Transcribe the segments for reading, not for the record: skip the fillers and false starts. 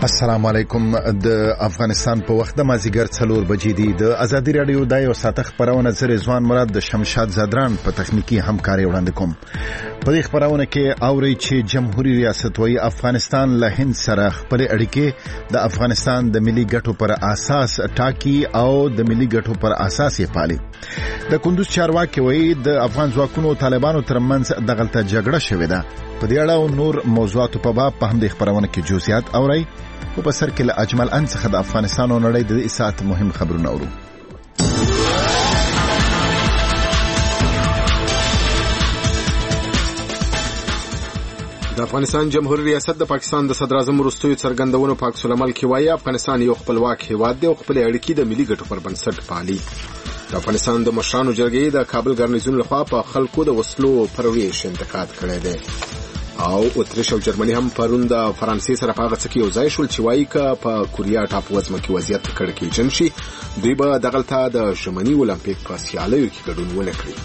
السلام علیکم. د افغانستان په وخت د مازیګر 4 بجې دی. د ازادي رادیو د یو ساعت خبرونه زری ځوان مراد د شمشاد زادران په تخنیکی همکاري وړاندې کوم. په دې خبرونه کې اوري چې جمهوریت ریاست وایي افغانستان له هند سره خپل اړیکې د افغانستان د ملي ګټو پر اساس ټاکي او د ملي ګټو پر اساس یې پالي. د کندوز چارواکي وایي د افغان ځواکونو طالبانو ترمنځ د غلطه جګړه شوې ده. په دې اړه او نور موضوعات په باب په همدې خبرونه کې جزئیات اوري. په بسر کې له اجمل ان څخه د افغانستان او نړۍ د اسات مهم خبرونه اورو. د افغانستان جمهوریت ریاست د پاکستان د صدر اعظم وروستیو څرګندونو په عکس العمل کې وایي افغانستان یو خپلواک هیواد دی او خپل اړیکې د ملي ګټو پر بنسټ پالي. د افغانستان د مشرانو جرګې د کابل ګارنیزون لخوا په خلکو د وسلو پرویش انتقاد کړی دی او اتریش او جرمني هم پرون د فرانسې سره په هغه څه کې یو ځای شول چې وایي که په کوریا ټاپو وزمه کې وضعیت کړکېچن شي دوی به دغلته د ژمني اولمپیک په سیالیو کې ګډون ونه کړي.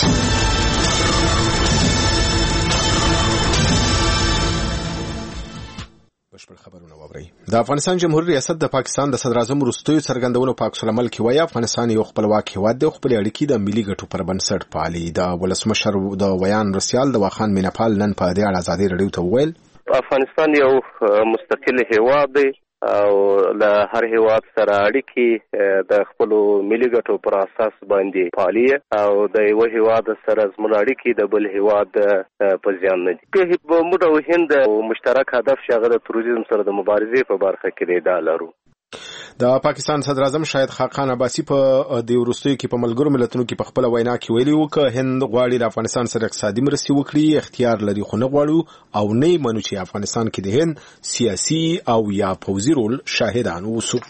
د افغانستان جمهوریت ریاست د پاکستان د صدر اعظم وروستیو څرګندونو په عکس العمل کې وایي افغانستان یو خپلواک هیواد دی او خپل اړیکې د ملي ګټو پر بنسټ پالي. د ولسمشر د ویان رسیال د واخان میناپال نن په دې اړه ازادي رادیو ته وویل افغانستان یو مستقل هیواد دی او له هر هیواد سره اړیکې د خپل ملي ګټو پر اساس باندې پالي او د یو هیواد سره زموږ اړیکې د بل هیواد په ځان نه دي. په موږ او هند مشترک هدف شغله د تروریزم سره د مبارزې په برخه کې دی لرو. د پاکستان صدر اعظم شاهد خاقان عباسي په د وروستیو کې په ملګرو ملتونو کې په خپل وینا کې ویلي و چې هند غواړي د افغانستان سره اقتصادي مرستې وکړي، اختیار لري خو نه غواړي او نه منو چې افغانستان کې د هند سیاسي او یا پوځي رول شاهدان وسو.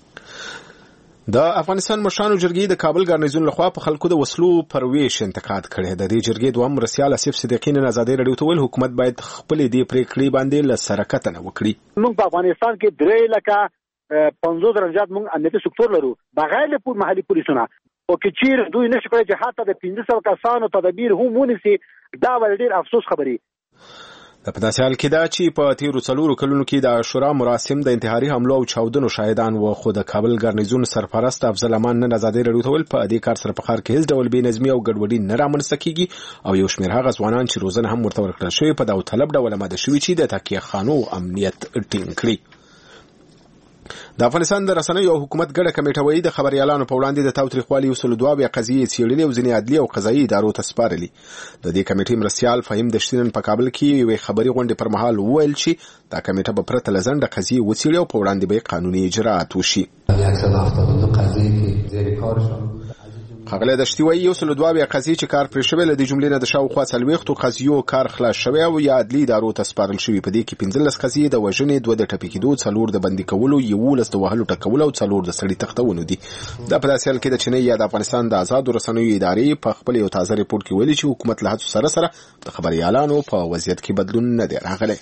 د افغانستان مشرانو جرګې د کابل ګارنیزون لخوا په خلکو د وسلو پرویش انتقاد کړی. د دې جرګې دوام رسیال اسف صدیقی نن ازادي رادیو ته ویل حکومت باید خپل دې پریکړې باندې له سرکته نه وکړي. موږ په افغانستان کې درې لکه 50 درجات موږ امنیتي سکتور لرو بغیر له محلي پولیسونو او کې چیر دوی نشي کولای چې حتی د 500 کسانو تدابیر هم ونیسي. دا ډېر افسوس خبري. د پداسې حال کې دا چې په تیرو 4 کلونو کې د عاشورا مراسم د انتحاري حملو او چاودنو شاهدان و خو د کابل ګارنیزون سرپرست افضل امان نن ازادي رادیو ته ویل په دې کار سره په ښار کې هیڅ ډول بې نظمي او ګډوډي نه رامنځته کیږي او یو شمېر هغه ځوانان چې روزنه هم ورته ورکړل شوی په داوطلب ډول آماده شوي چې د تکیه خانو امنیت ټینګ کړي. د افغانستان د رسنیو او حکومت ګډه کمیټه وایي د خبريالانو په وړاندې د تاوتریخوالي اصول دوه بیا قضیې څېړلې او ځینې عدلي او قضایي ادارو ته سپارلې. د دې کمیټې مرستیال فهیم دشتین په کابل کې یو خبري غونډه پر مهال وویل چې دا کمیټه به پرته لزنده قضیې وڅېړي او په وړاندې به قانوني اجراءات وشي. 172 قضیې کې زیر کارشون خغله دشتي وایي یو سل دوه بیا قضیې چې کار پرې شوی له دې جملې نه د شاوخوا 40 قضیو کار خلاص شوی او یا عدلي ادارو ته سپارل شوی. په دې کې 15 قضیې د وژنې، 2 د ټپي کېدو، 4 د بندي کولو، 11 د وهلو ټکولو او 4 د سړي تختونو دي. دا په داسې حال کې د چینی یا د افغانستان د آزادو رسنیو ادارې په خپل یو تازه ریپورت کې ویلي چې حکومت له هڅو سره د خبريالانو په وضعیت کې بدلون نه دی راغلی.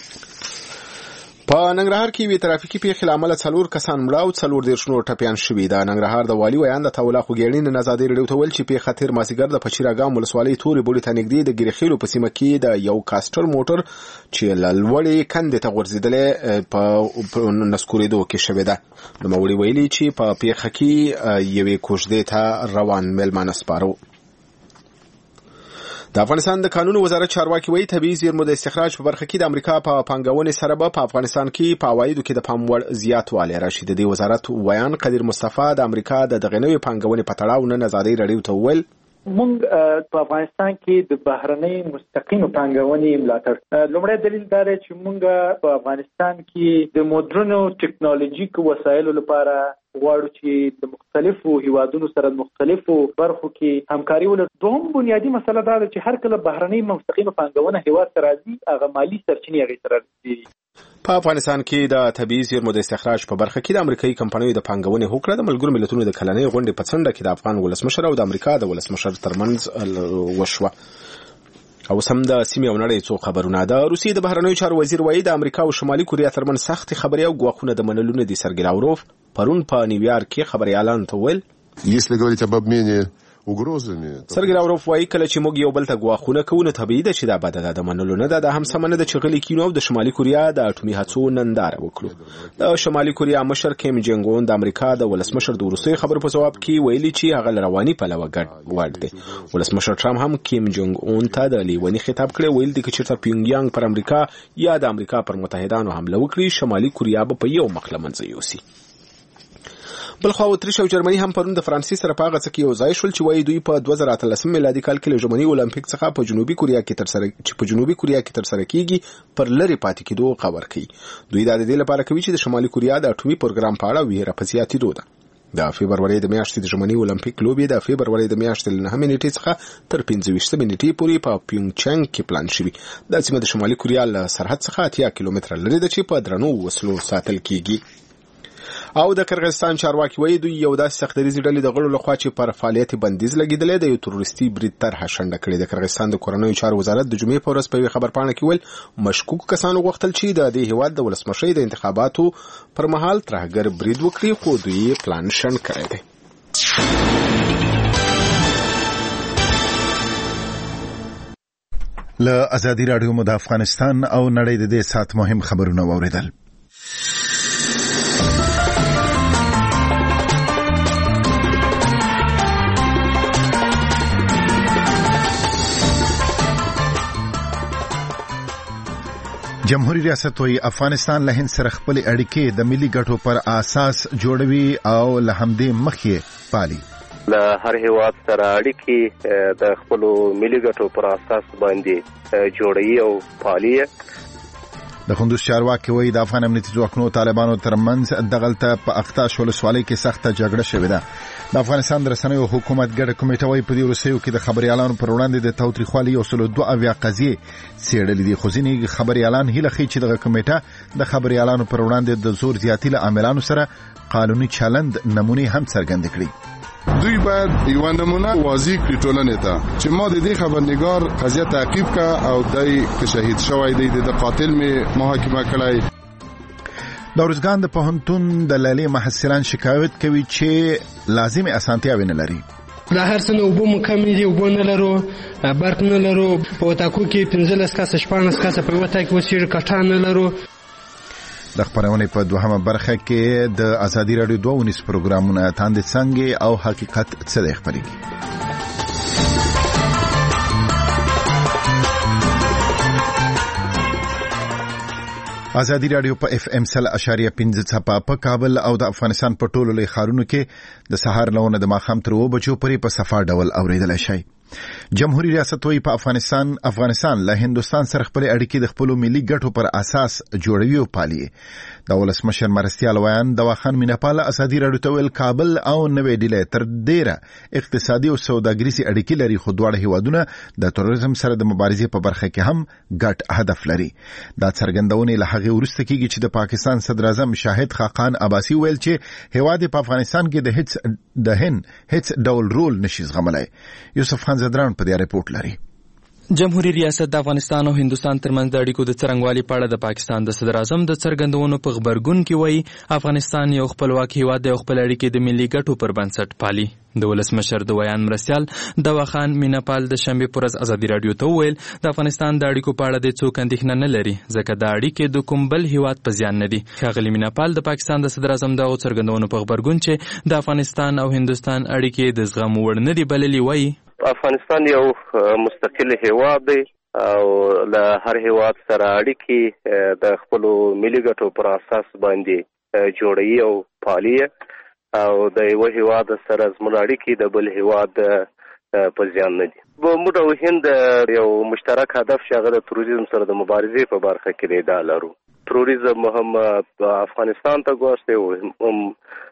په ننګرهار کې وی ترافیکي پیښې لامل 4 کسان مړه او 14 نور ټپيان شوي. د ننګرهار د والي ویان د تولا خوګیړي نن ازادي رادیو ته ویل چې پیښه تیر مازیګر د پچیراګام ولسوالۍ تورې بوړي ته نږدې د ګریخیلو په سیمه کې د یو کاستر موټر چې لوړې کندې ته غورځېدلې په نسکورېدو کې شوې ده. نوموړي ویلي چې په پیښه کې یوې کوژدې ته روان مېلمانه سپارو. د افغانستان د قانون وزارت چارواکي وایي طبيعي زیرمو د استخراج په برخه کې د امریکا په پانګونې سره به په افغانستان کې په عوایدو کې د پام وړ زیاتوالی راشي. د دې وزارت ویان قدیر مصطفی د امریکا د دغه نوې پانګونې په تړاو نن ازادي رادیو ته وویل موږ په افغانستان کې د بهرنۍ مستقیمه پانګونې ملاتړ لومړی دلیل دا دی چې موږ په افغانستان کې د مدرنو ټکنالوژیک وسایلو لپاره غواړو چې د مختلفو هیوادونو سره مختلفو برخو کې همکاري ولرو. دوهم بنیادی مسله دا ده چې هر کله بهرنۍ مستقیمه پانګونه هیواد ته راځي هغه مالی سرچینې هغې ته راځي. په افغانستان کې د طبيعي زیرمو د استخراج په برخه کې د امریکایي کمپنیو د پانګونې هوکړه د ملګرو ملتونو د کلنۍ غونډې په څنډه کې د افغان ولسمشر او د امریکا د ولسمشر ترمنځ وشوه. او سم د سیمې او نړۍ څو خبرونه. د روسیې د بهرنیو چارو وزیر وایي د امریکا او شمالي کوریا ترمنځ سخت خبرې او ګواښونه د منلو نه دي. سرګي لاوروف پرون په نیویارک کې خبريالانو ته ویل Если говорить об обмене سرګي راوروف وایي کله چې موږ یو بل ته ګواښونه کوو نو طبیعي ده چې دا بده ده منلو نه ده. دا هم سمه نه ده چې غلي کینو او د شمالي کوریا د اټومي هڅو ننداره وکړو. د شمالي کوریا مشر کیم جونګ اون د امریکا د ولسمشر د وروستي خبرو په جواب کې ویلي چې هغه رواني پلوه ګډ دی. ولسمشر ټرمپ هم کیم جونګ اون ته د لیونی خطاب کړی، ویل دي چې چېرته پیونګ یانګ پر امریکا یا د امریکا پر متحدانو حمله وکړي شمالي کوریا به په یو مخ له منځه یوسي. بلخوا اتریش او جرمني هم پرون د فرانسې سره په هغه څه کې یو ځای شول چې وایي دوی په 2013 میلادي کال کې له ژمني اولمپیک څخه په جنوبي کوریا کې تر سره کیږي پر لری پاتې کېدو خبر کوي. دوی دا د دې لپاره کوي چې د شمالي کوریا د اټومي پروګرام په اړه ویره په زیاتېدو ده. د فبرवरी د میاشتې د ژمني اولمپیک لوبې د فبرवरी د میاشتې له 9 نیټې څخه تر 15 نیټې پورې په پیونګچانګ کې پلان شوی. د سیمه د شمالي کوریا له سرحد څخه 80 کیلومتره لري ده چې په درنو وسلو ساتل کیږي. او د کرغستان چارواکي وایي دوی یو داسې سختریزي ډلې د غړو لخوا چې پر فعالیت بندیز لګیدلې د یو تروریستي برید طرحه شنډه کړې. د کرغستان د کورنیو چارو وزارت د جمعې په ورځ په خبر پاڼه کې ویل مشکوک کسانو غوښتل چې د دې هیواد د ولسمشۍ د انتخاباتو پر مهال ترهګر برید وکړي، خو دوی پلان شنډ کړی دی. له ازادي رادیو د افغانستان او نړۍ د دې سات مهم خبرونه واوریدل. جمهوریت ریاست وی افغانستان له هند سره خپل اړیکې د ملي ګټو پر اساس جوړوي او له همدې مخې پالي. له هر هیواد سره اړیکې د خپل ملي ګټو پر اساس باندې جوړوي او پالي. د کندوز چارواکي وایي د افغان امنیتي ځواکونو طالبانو ترمنځ دغلته په اقتاش ولسوالۍ کې سخته جګړه شوې ده. د افغانستان د رسنیو حکومت ګډه کمیټه وایي په دې وروستیو کې د خبريالانو پر وړاندې د تاوتریخوالي یو سل 2 قضیې څېړلې دي، خو ځینې خبريالان هیله کوي چې دغه کمیټه د خبريالانو پر وړاندې د زور زیاتي له عاملانو سره قانوني چلند نمونې هم څرګند کړي. دوی باید یو نمونه واضح کړي ټولنې ته چې ما د دې خبرنګار قضیه تعقیب کا او دای که شهید شوی دی د قاتل می محاکمه کړای. د ارزګان د پوهنتون د لیلې محصلان شکایت کوي چې لازمي اسانتیاوې نه لري. د هر څه نو وبو مکمل دی، وبو نه لرو، برق نه لرو، په تاکو کې 15 کسه 14 کسه په وتا کې وسیر کټان نه لرو. د خبرونې په دوهمه برخه کې د ازادي رادیو 2 پروګرامونه تاند څنګه او حقیقت څه دی خبرېږي. ازادي رادیو په FM 100.5 څپه په کابل او د افغانستان په ټولو لوی ښارونو کې د سهار لونه د ماښام تر 2 بجو پورې په صفا ډول اوریدلای شي. جمهوریت ریاست وی په افغانستان له هندستان سره خپل اړیکې د خپل ملي ګټو پر اساس جوړوي او پالي. د ولسمشر مرستيال ویان د واخان میناپال ازادي رادیو ته ویل کابل او نوې ډیلې تر ډیره اقتصادي او سوداګریزي اړیکې لري، خو دواړه هیوادونه د تروریزم سره د مبارزې په برخه کې هم ګډ هدف لري. دا څرګندونه له هغه وروسته کېږي چې د پاکستان صدر اعظم شاهد خاقان عباسي ویل چې هیواد په افغانستان کې د هیڅ ډول رول نشي زغملای. یوسف خان زدران په دې رپورت لري. جمهوریت ریاست د افغانستان او هندستان ترمنځ د اړیکو د څرنګوالي په اړه د پاکستان د صدر اعظم د څرګندونو په خبرګون کې وایي افغانستان یو خپلواک هیواد دی او خپل اړیکې د ملي ګټو پر بنسټ پالي. د ولسمشر د ویان مرستيال د واخان میناپال د شنبه پر ورځ ازادي رادیو ته ویل د افغانستان د اړیکو په اړه د څوک اندېښنه نه لري ځکه د اړیکې د کوم بل هیواد په زیان نه دي. ښاغلي میناپال د پاکستان د صدر اعظم د څرګندونو په خبرګون چې د افغانستان او هندستان اړیکې د زغم وړ نه دي بللي وایي افغانستان یو مستقل هیواد دی او له هر هیواد سره اړیکې د خپل ملي ګټو پر اساس باندې جوړوي او پالي او د یو هیواد سره زموږ اړیکې د بل هیواد په زیان نه دي. موږ او هند یو مشترک هدف شغله د تروریزم سره د مبارزې په برخه کې دی لرو. تروریزم هم افغانستان ته ګوښتي او هم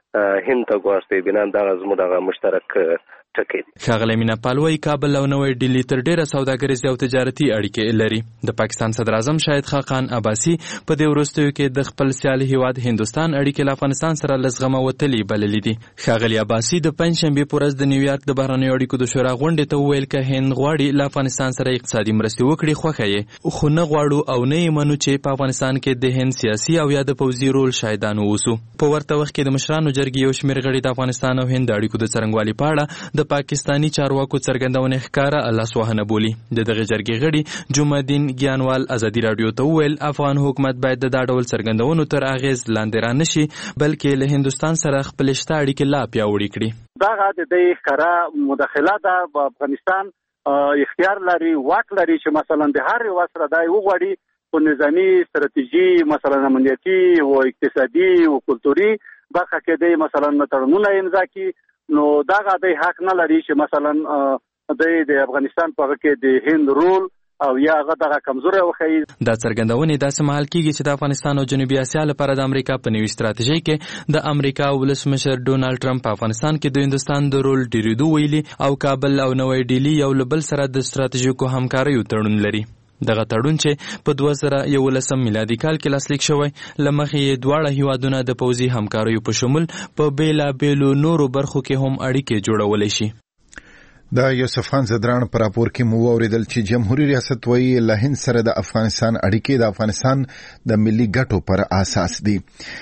هند ته ګوښتي بنا د زموږ مشترک ټکی. ښاغلی میناپال وایي کابل او نوې ډیلي تر ډیره سوداګریزي او تجارتي اړیکې لري. د پاکستان صدر اعظم شاهد خاقان عباسي په دې وروستیو کې د خپل سیالي هیواد هندستان اړیکې له افغانستان سره له زغمه وتلي بللي دي. ښاغلی عباسي د پنځشنبې په ورځ د نیویارک د بهرنیو اړیکو د شورا غونډې ته وویل که هند غواړي له افغانستان سره اقتصادي مرستې وکړي خوښه یې، خو نه غواړو او نه یې منو چې په افغانستان کې د هند سیاسي او یا د پوځي رول شاهدان واوسو. په ورته وخت کې د مشرانو جرګې یو شمېر غړي د افغانستان او هند اړیکو د څرنګوالي په اړه د د پاکستانی چارواکو څرګندونه ښکارا لاسوهنه بولی. د دغه جرګې غړي جمعالدین ګیانوال ازادي رادیو ته وویل افغان حکومت باید د دا ډول څرګندونو تر اغیز لاندې را نشي بلکې له هندستان سره خپل شته اړیکې لا پیاوړې کړي. دا د دې ښکارا مداخله ده په افغانستان اختیار لري واک لري چې مثلا د هر یو سره دای وغوړي په نظامی ستراتیژي مثلا امنیتي او اقتصادي او کلتوري برخه کې د مثلا تړونونه امضا کړي نو دا د حق نه لري چې مثلا د افغانستان په کې د هند رول او یا غدغه کمزوري وخی. دا څرګندونه داسې مهال کیږي چې د افغانستان او جنوبي اسیا لپاره د امریکا په نوي ستراتیژي کې د امریکا ولسمشر ډونالد ټرمپ په افغانستان کې د هندستان د رول ډیریدو ویلي او کابل او نوې ډیلی یو لبل سره د ستراتیژیکو همکاریو تړون لري. دغه تړون چې په 2011 میلادي کال کې لاسلیک شوی لمخې دواړه هیوادونه د پوځي همکاریو په شمول په بیلا بیلو نورو برخو کې هم اړیکې جوړولای شي. د یوسف خان زدران پر راپور کې مو اوریدل چې جمهوریت ریاست وایي له هند سره د افغانستان اړیکې د افغانستان د ملي ګټو پر اساس دي.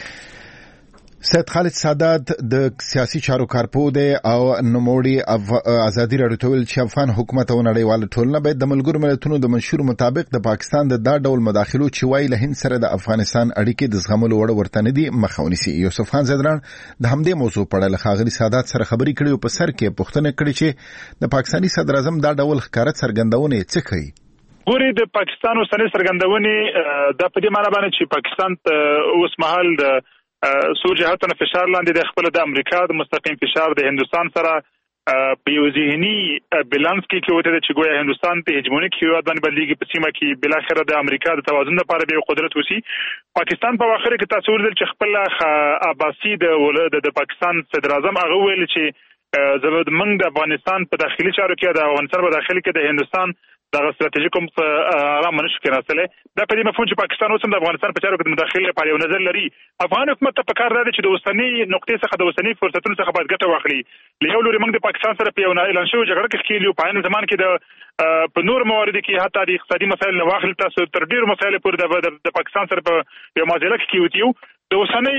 سید خالد سادات د سیاسي چارو کارپو دی او نوموړي ازادي راډیو ته ویل چې افغان حکومت او نړیواله ټولنه باید د ملګرو ملتونو د منشور مطابق د پاکستان د دا ډول مداخلو چې وایي له هند سره د افغانستان اړیکې د زغملو وړ ورته نه دي مخه ونیسي. یوسف خان زدران د همدې موضوع په اړه له ښاغلي سادات سره خبرې کړې او په سر کې پوښتنه کړې چې د پاکستاني صدر اعظم دا ډول ښکاره څرګندونه څه کوي. ګوري د پاکستان اوسنۍ څرګندونې د په دې معنی باندې چې پاکستان اوس مهال د سو جهاتونو فشار لاندې د خپل د امریکا د مستقیم فشار د هندستان سره په یو ذهني بیلانس کې وته چې ګویا هندستان ته هجمونیک هیواد باندې بدلیږي په سیمه کې بل اخر د امریکا د توازن لپاره به قدرت وسی. پاکستان په واخر کې تاسو ورته چې خپل عباسي د پاکستان صدر اعظم هغه ویل چې زموږ منګ د افغانستان په داخلي چارو کې د افغانستان په داخلي کې د هندستان دغه ستراتیژیکوم آرام منشو کې راځله. دا په دې مفهوم چې پاکستان اوس هم د افغانستان په چارو کې د مداخله لپاره یو نظر لري. افغان حکومت ته پکار دی چې د اوسنۍ نقطې څخه د اوسنۍ فرصتونو څخه باید ګټه واخلي. له یو لوري موږ د پاکستان سره په یو اعلان شوی جګړه کې ښکیلو په عین زمان کې د په نور موارد کې حتی د اقتصادي مسایل نه واخلي تاسو تر ډیرو مسایل پورې د پاکستان سره په یو معادله کې کیوتیو د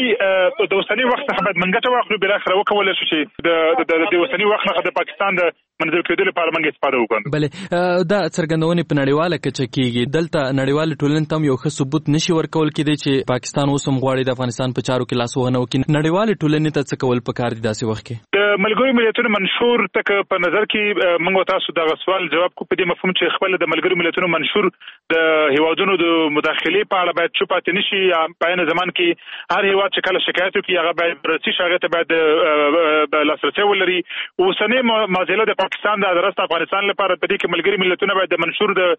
اوسنۍ وخت څخه باید منګټه واخلو بل اخر وکول شي چې د اوسنۍ وخت څخه د پاکستان د منځل کېدو لپاره موږ استفاده وکړو. بله دا څرګندونه په نړیواله کچه کېږي. دلته نړیواله ټولنه تم یو ښه ثبوت نشي ورکول کېدی چې پاکستان اوس هم غواړي د افغانستان په چارو کې لاسوهنه وکړي. نړیواله ټولنې ته څه کول پکار دي داسې وخت کې؟ د ملګرو ملتونو منشور تک په نظر کې موږ تاسو د سوال جواب کو په دې مفهوم چې خپل د ملګرو ملتونو منشور د هیوادونو د مداخله په اړه باید چوپ پاتې نشي. په عین زمان کې هر هیواد چې کله شکایت وکړي هغه باید رسمي شاغه ته باید لاسرسي ولري. اوسنۍ معادله د پاکستان د درست افغانستان لپاره په دې کې ملګري ملتونه باید د منشور د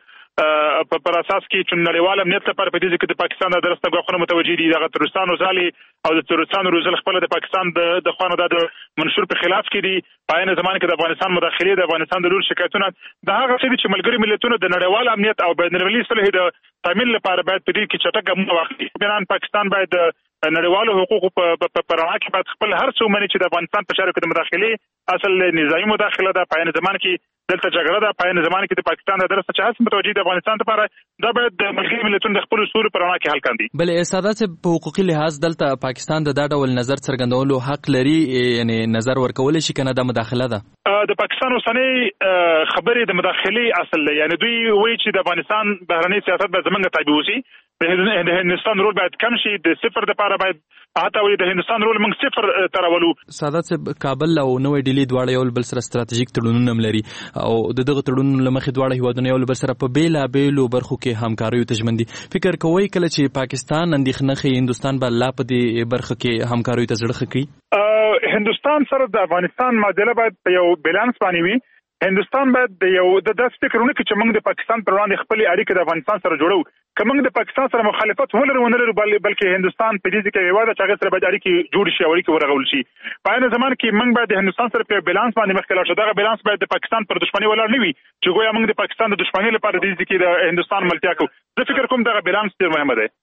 پر اساس کې چې نړیوال امنیت لپاره په دې کې د پاکستان د درست غوښنه متوجي دي. د ترستان وزالي او د ترستان روزل خپل د پاکستان د خوانو د منشور په خلاف کې دي. په عین زمان کې د افغانستان مداخله د افغانستان د لور شکایتونه د هغه څه چې ملګري ملتونه د نړیوال امنیت او بین المللي صلح د تامین لپاره باید په دې کې چټک ګامونه واخلي. بنان پاکستان باید نړیوالو حقوقو په رڼا کې باید خپل هر څه ومني چې د افغانستان په چارو کې د مداخله اصل نظامی مداخله ده. په عین زمان کې دلته جګړه ده. په عین زمان کې د پاکستان د درسته چې هڅه متوجي د افغانستان لپاره دا باید د ملګري ملتونو د خپل اصول په رڼا کې حل کړي. بلې سادات په حقوقي لحاظ دلته پاکستان د دا ډول نظر څرګندولو حق لري یعنی نظر ورکول شي کنه د مداخله ده. د پاکستان اوسنۍ خبرې د مداخله اصل یعنی دوی وایي چې د افغانستان بهرنی سیاست به زمونږ تابع وشي. د هندستان رول باید کم شي. د صفر د لپاره باید حتی وایي د هندستان رول موږ صفر ترولو. سادات کابل او نوې ډیلی دواړه یو بل سره ستراتیژیک تړونونه لري او دغه تړونونو لمخې دواړه هیوادونه یو بل سره په بیلا بیلو برخو کې همکاریو تجمن دي. فکر کوي کله چې پاکستان اندېښنه کوي هندستان به لا په دې برخه کې همکاریو ته زړه کوي؟ هندستان سره د افغانستان معادله باید په یو بیلانس باندې وي. هندستان باید د یو د داسې فکرونه کې چې موږ د پاکستان پر وړاندې خپل اړیکې د افغانستان سره جوړو که موږ د پاکستان سره مخالفت ولرو ونلرو بلکې هندستان په دې کې یو د چاغه سره باید اړیکې جوړ شي او اړیکې ورغول شي. په عین زمان کې موږ باید د هندستان سره په بیلانس باندې مخکې لاړ شو. دا بیلانس باید د پاکستان پر دښمنۍ ولاړ نه وي چې ګویا موږ د پاکستان د دښمنۍ لپاره د دې کې د هندستان ملتیا کوو. زه فکر کوم دا بیلانس ډیر مهم دی.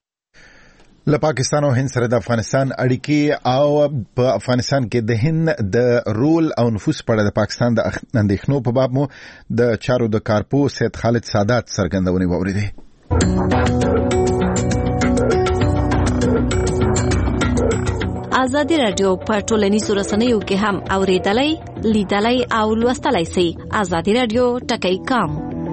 له پاکستان او هند سره د افغانستان اړیکې او په افغانستان کې د هند د رول او نفوذ په اړه د پاکستان د اندېښنو په باب مو د چارو د کارپو سید خالد سادات څرګندونې واوریدې. ازادي رادیو په ټولنیزو رسنیو کې هم اوریدلای، لیدلای او لوستلای شئ. ازادي رادیو ټکی کام.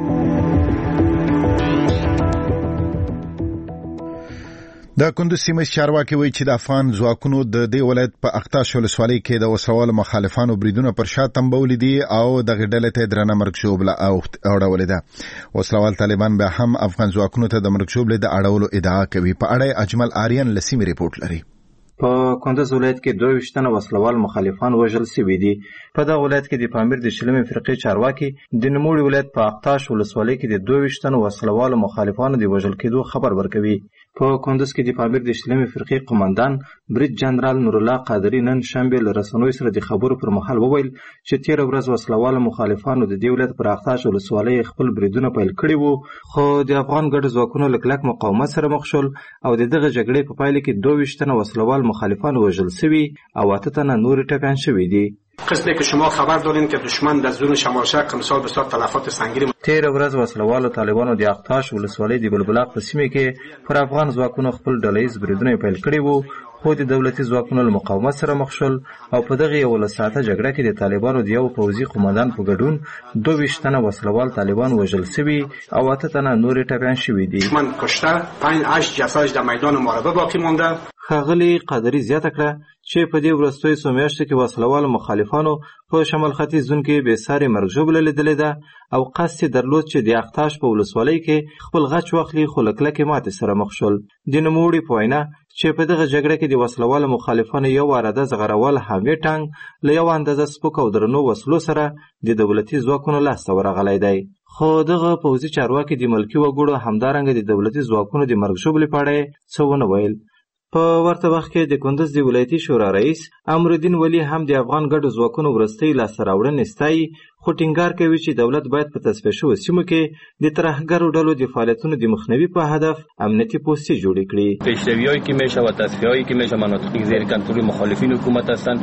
د کندوز سیمې چارواکي وایي چې د افغان ځواکونو د دې ولایت په اقطاش ولسوالۍ کې د وسلوالو مخالفانو بریدونه پر شا تنبولي دي او دغه ډلې ته درنه مرګ ژوبله اړولې ده. وسلوال طالبان به هم افغان ځواکونو ته د مرګ ژوبلې د اړولو ادعا کوي. په اړه اجمل آریان له سیمې ریپورت لري. په کندوز ولایت کې 22 تنه وسلوال مخالفان وژل شوي دي. په دغه ولایت کې د پامیر د شلمې فرقې چارواکي د نوموړي ولایت په اقطاش ولسوالۍ کې د 22 تنه وسلوال مخالفانو د وژل کېدو خبر ورکوي. په کندوز کې د پامیر د شلمې فرقې قومندان برید جنرال نور الله قادری نن شنبه له رسنیو سره د خبرو پر مهال وویل چې تیر ورځ وسلوال مخالفانو د دې ولایت پر اقطاش ولسوالۍ خپل بریدونه پیل کړي وو، خو د افغان ګډ ځواکونو له کلک مقاومت سره مخ شول او د دغه جګړې په پایله کې 22 تنه وسلوال مخالفان وژل شوي او 8 تنه نور ټپیان شوي دي. قصدی که شما خبر دارین که دشمن در زون شمال شرق مثال بسیار تلفات سنگین تیر ورځ وسلوالو طالبانو د اقطاش ولسوالۍ د بلبلاق په سیمه کې پر افغان ځواکونو خپل ډلهییز بریدونه پیل کړي وو، خو د دولتي ځواکونو له مقاومت سره مخ شول او په دغه 11 ساعته جګړه کې د طالبانو د یو پوځي قومندان په ګډون 22 تنه وسلوال طالبان وژل شوي او 8 تنه نور ټپیان شوي دي. دشمن کشته 5 جسد در میدان معرکه باقی مانده. ښاغلي قادری زیاته کړه چې په دې وروستیو څو میاشتو کې وسلوالو مخالفانو په شمال ختیځ زون کې بې ساري مرګ ژوبله لیدلې ده او قصد یې درلود چې د اقطاش په ولسوالۍ کې خپل غچ واخلي، خو له کلکې ماتې سره مخ شول. د نوموړي په وینا چې په دغه جګړه کې د وسلوالو مخالفانو یو واردة زغرول حامي ټانک له یو اندازه سپک او درنو وسلو سره د دولتي ځواکونو لاسته ورغلی دی. خو دغه پوځي چارواکي د ملکي وګړو همدارنګه د دولتي ځواکونو د مرګ ژوبلې په اړه څه ونه ویل. په ورته وخت کې د کندوز د ولایتي شورا رئیس امرالدین ولی هم د افغان ګډو ځواکونو وروستۍ لاسته راوړنې ستایي، خو ټینګار کوي چې دولت باید په تصفیه شویو سیمو کې د ترهګرو ډلو د فعالیتونو د مخنیوي په هدف امنیتي پوستې جوړې کړي. پیشروی‌هایی که میشه و تصفیه‌هایی که میشه مناطقی زیر کنترل مخالفین حکومت هستند.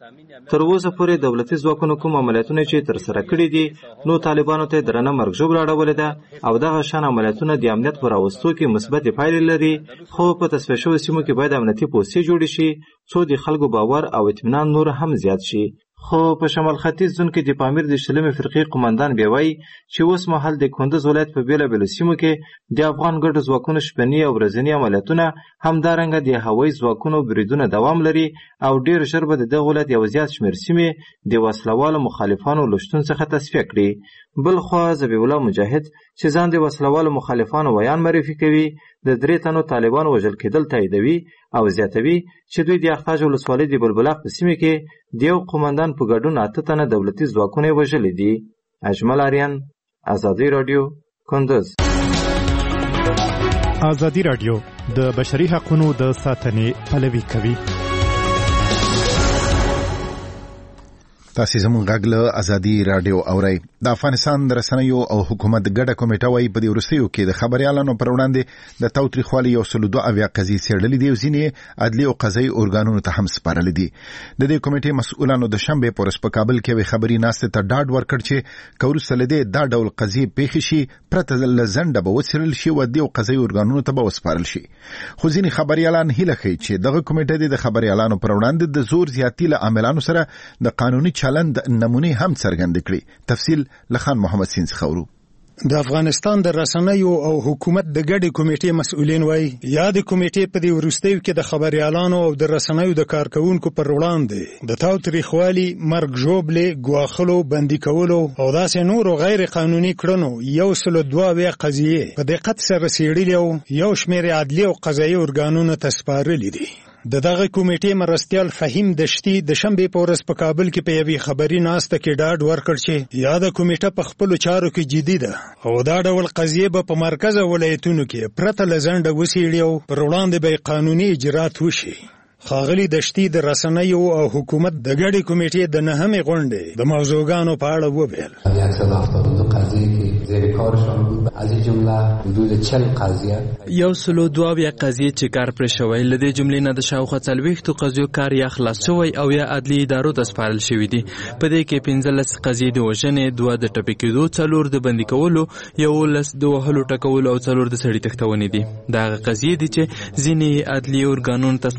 تر اوسه پورې دولتي ځواکونو کوم عملیاتونه چې ترسره کړي دي نو طالبانو ته درنه مرګ ژوبله اړولې ده او دغه شان عملیاتونه د امنیت په راوستو کې مثبتې پایلې لري، خو په تصفیه شویو سیمو کې باید امنیتي پوستې جوړې شي څو د خلکو باور او اطمینان نور هم زیات شي. خو په شمال ختیځ زون کې د پامیر د شلمې فرقې قومندان بیا وایي چې اوس مهال د کندوز ولایت په بېلابېلو سیمو کې د افغان ګډو ځواکونو شپني او ورځني عملیاتونه همدارنګه د هوایي ځواکونو بریدونه دوام لري او ډېر ژر به د دغه ولایت یو زیات شمېر سیمې د وسلوالو مخالفانو له شتون څخه تصفیه کړي. بلخوا ذبیح الله مجاهد چې ځان د وسلوالو مخالفانو ویان معرفي کوي د 3 تنو طالبانو وژل کېدل تاییدوي او زیاتوي چې دوی د اقطاش ولسوالۍ د بلبلاق په سیمه کې د یو قومندان په ګډون 8 تنه دولتي ځواکونه وژلي دي. اجمل آریان، ازادي رادیو، کندوز. ازادي رادیو د بشري حقوقو د ساتنې پلوي کوي. تاسو زموږ غږ له ازادي رادیو اورئ. د افغانستان د رسنیو او حکومت ګډه کمیټه وايي په دې وروستیو کې د خبريالانو پر وړاندې د تاوتریخوالي یو سل 2 اویا قضیې څېړلې دي او ځینې عدلي او قضایي ارګانونو ته هم سپارلې دي. د دې کمیټې مسؤلانو د شنبه پورس په کابل کې وی خبري ناسته ته ډاډ ورکړ چې کورس لدې دا ډول قضیې پیښ شي پرته لزنده به وڅرل شي او د قضایي ارګانونو ته به وسپارل شي. خو ځینې خبريالان هیله کوي چې دغه کمیټه د خبريالانو پر وړاندې د زور زیاتی له عاملانو سره د قانوني چلند نمونه هم څرګند کړي. تفصیل لخان محمد سینز خورو. د افغانستان د رسنیو او حکومت د ګډې کمیټې مسؤلین وایي یا د کمیټې په دې وروستیو کې د خبريالانو او د رسنیو د کارکونکو پر وړاندې د تاوتریخوالي، مرګ ژوبلې، ګواښلو، بندي کولو او داسې نور غیر قانوني کړنو 102 قضیې په دقت سره څېړلې او یو شمېر عدلي او قضایي ارګانونو ته سپارلې دي. دغه کمیټې مرستیال فهیم دشتي د شنبه په ورځ په کابل کې په یوې خبري ناسته کې ډاډ ورکړ چې یاد کمیټه په خپل چارو کې جدي ده او دا ډول قضیې به په مرکز ولایتونو کې پرته لزنده وسیړي او پر وړاندې به قانوني اجرات وشي. ښاغلي دشتي د رسنیو او حکومت د ګډې کمیټې د 9مې غونډې د موضوعګانو په اړه وویل. 172 قضیه که زیر کارشان بود از این جمله حدود 40 قضیه 102 قضیې چې کار پرې شوی له دې جملې نه د شاوخوا 40 قضیو کار یا خلاص شوی او یا عدلي ادارو ته سپارل شوی دي. په دې کې 15 قضیې د وژنې، 2 د ټپي کېدو، 4 د بندي کولو، 11 د وهلو ټکولو او 4 د سړي تښتونې دي. دا قضیې دي چې ځینې عدلي ارګانونو ته سپارل شوی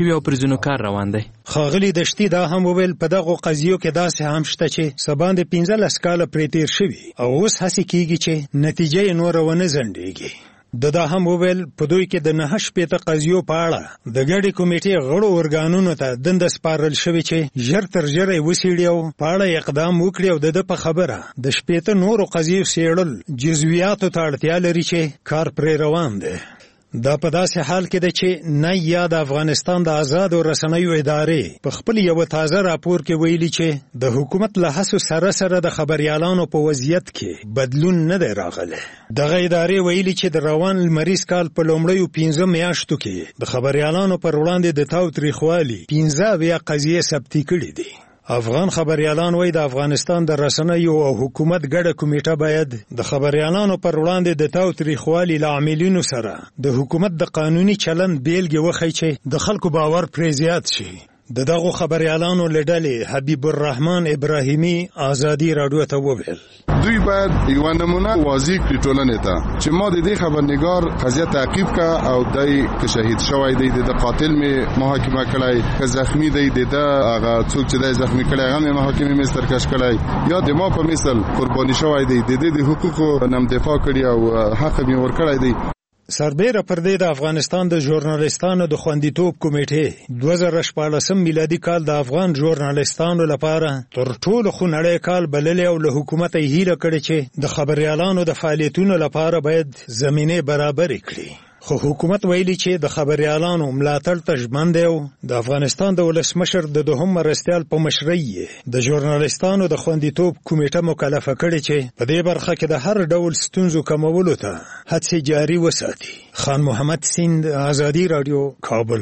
شوي او پر ځینو کار روان دی. ښاغلي دشتي دا هم وویل په دغو قضیو کې داسې هم شته چې سباندې 15 کاله پرې تیر شوي او اوس هڅې کېږي چې نتیجه یې نوره ونه ځنډېږي. دا هم وویل په دوی کې د 9 قضیو په اړه د ګډې کمیټې غړو ارګانونو ته دنده سپارل شوې چې ژر تر ژره یې وڅېړي او په اړه اقدام وکړي او د ده په خبره د 15 نورو قضیو څېړل جزویاتو ته اړتیا لري چې کار پرې روان دی. دا په داسې حال کې ده چې نه یا د افغانستان د آزادو رسنیو ادارې په خپل یو تازه راپور کې ویلي چې د حکومت له هڅو سره سره د خبریالانو په وضعیت کې بدلون نه دی راغلی. دغه ادارې ویلي چې د روان لمریز کال په لومړیو 15 میاشتو کې د خبریالانو پر وړاندې د تاوتریخوالي 15 قضیې ثبتې کړي دي. افغان خبریالان وایي د افغانستان د رسنیو او حکومت ګډه کمیټه باید د خبریالانو پر وړاندې د تاوتریخوالي له عاملینو سره د حکومت د قانوني چلند بیلګې وښیي چې د خلکو باور پرې زیات شي. د دغو خبریالانو له ډلې حبیب الرحمن ابراهیمي ازادي راډیو ته وویل دوی باید یو نمونه واضح کړي ټولنې ته چې ما د دې خبرنګار قضیه تعقیب کا او دای که شهید شوی دی د قاتل می محاکمه کړای که زخمی دی د هغه څوک چې د زخمی کړای هغه محاکمه می سرکش کړای یا د ما په مثال قرباني شوی دی د دې حقوقو نم دفاع کړی او حق می ور کړی دی. سربیره پر دې د افغانستان د ژورنالیستانو د خوندیتوب کمیټې 2014 میلادي کال د افغان ژورنالیستانو لپاره تر ټولو خونړی کال بللی او له حکومت یې هیله کړې چې د خبریالانو د فعالیتونو لپاره باید زمینه برابرې کړي. خو حکومت ویلي چې د خبریالانو ملاتړ ته ژمن دی او د افغانستان د ولسمشر د دوهم مرستیال په مشرۍ د ژورنالیستانو د خوندیتوب کمیټه مکلفه کړې چې په دې برخه کې د هر ډول ستونزو کمولو ته هڅې جاري وساتي. خان محمد سیند، آزادي راډیو، کابل.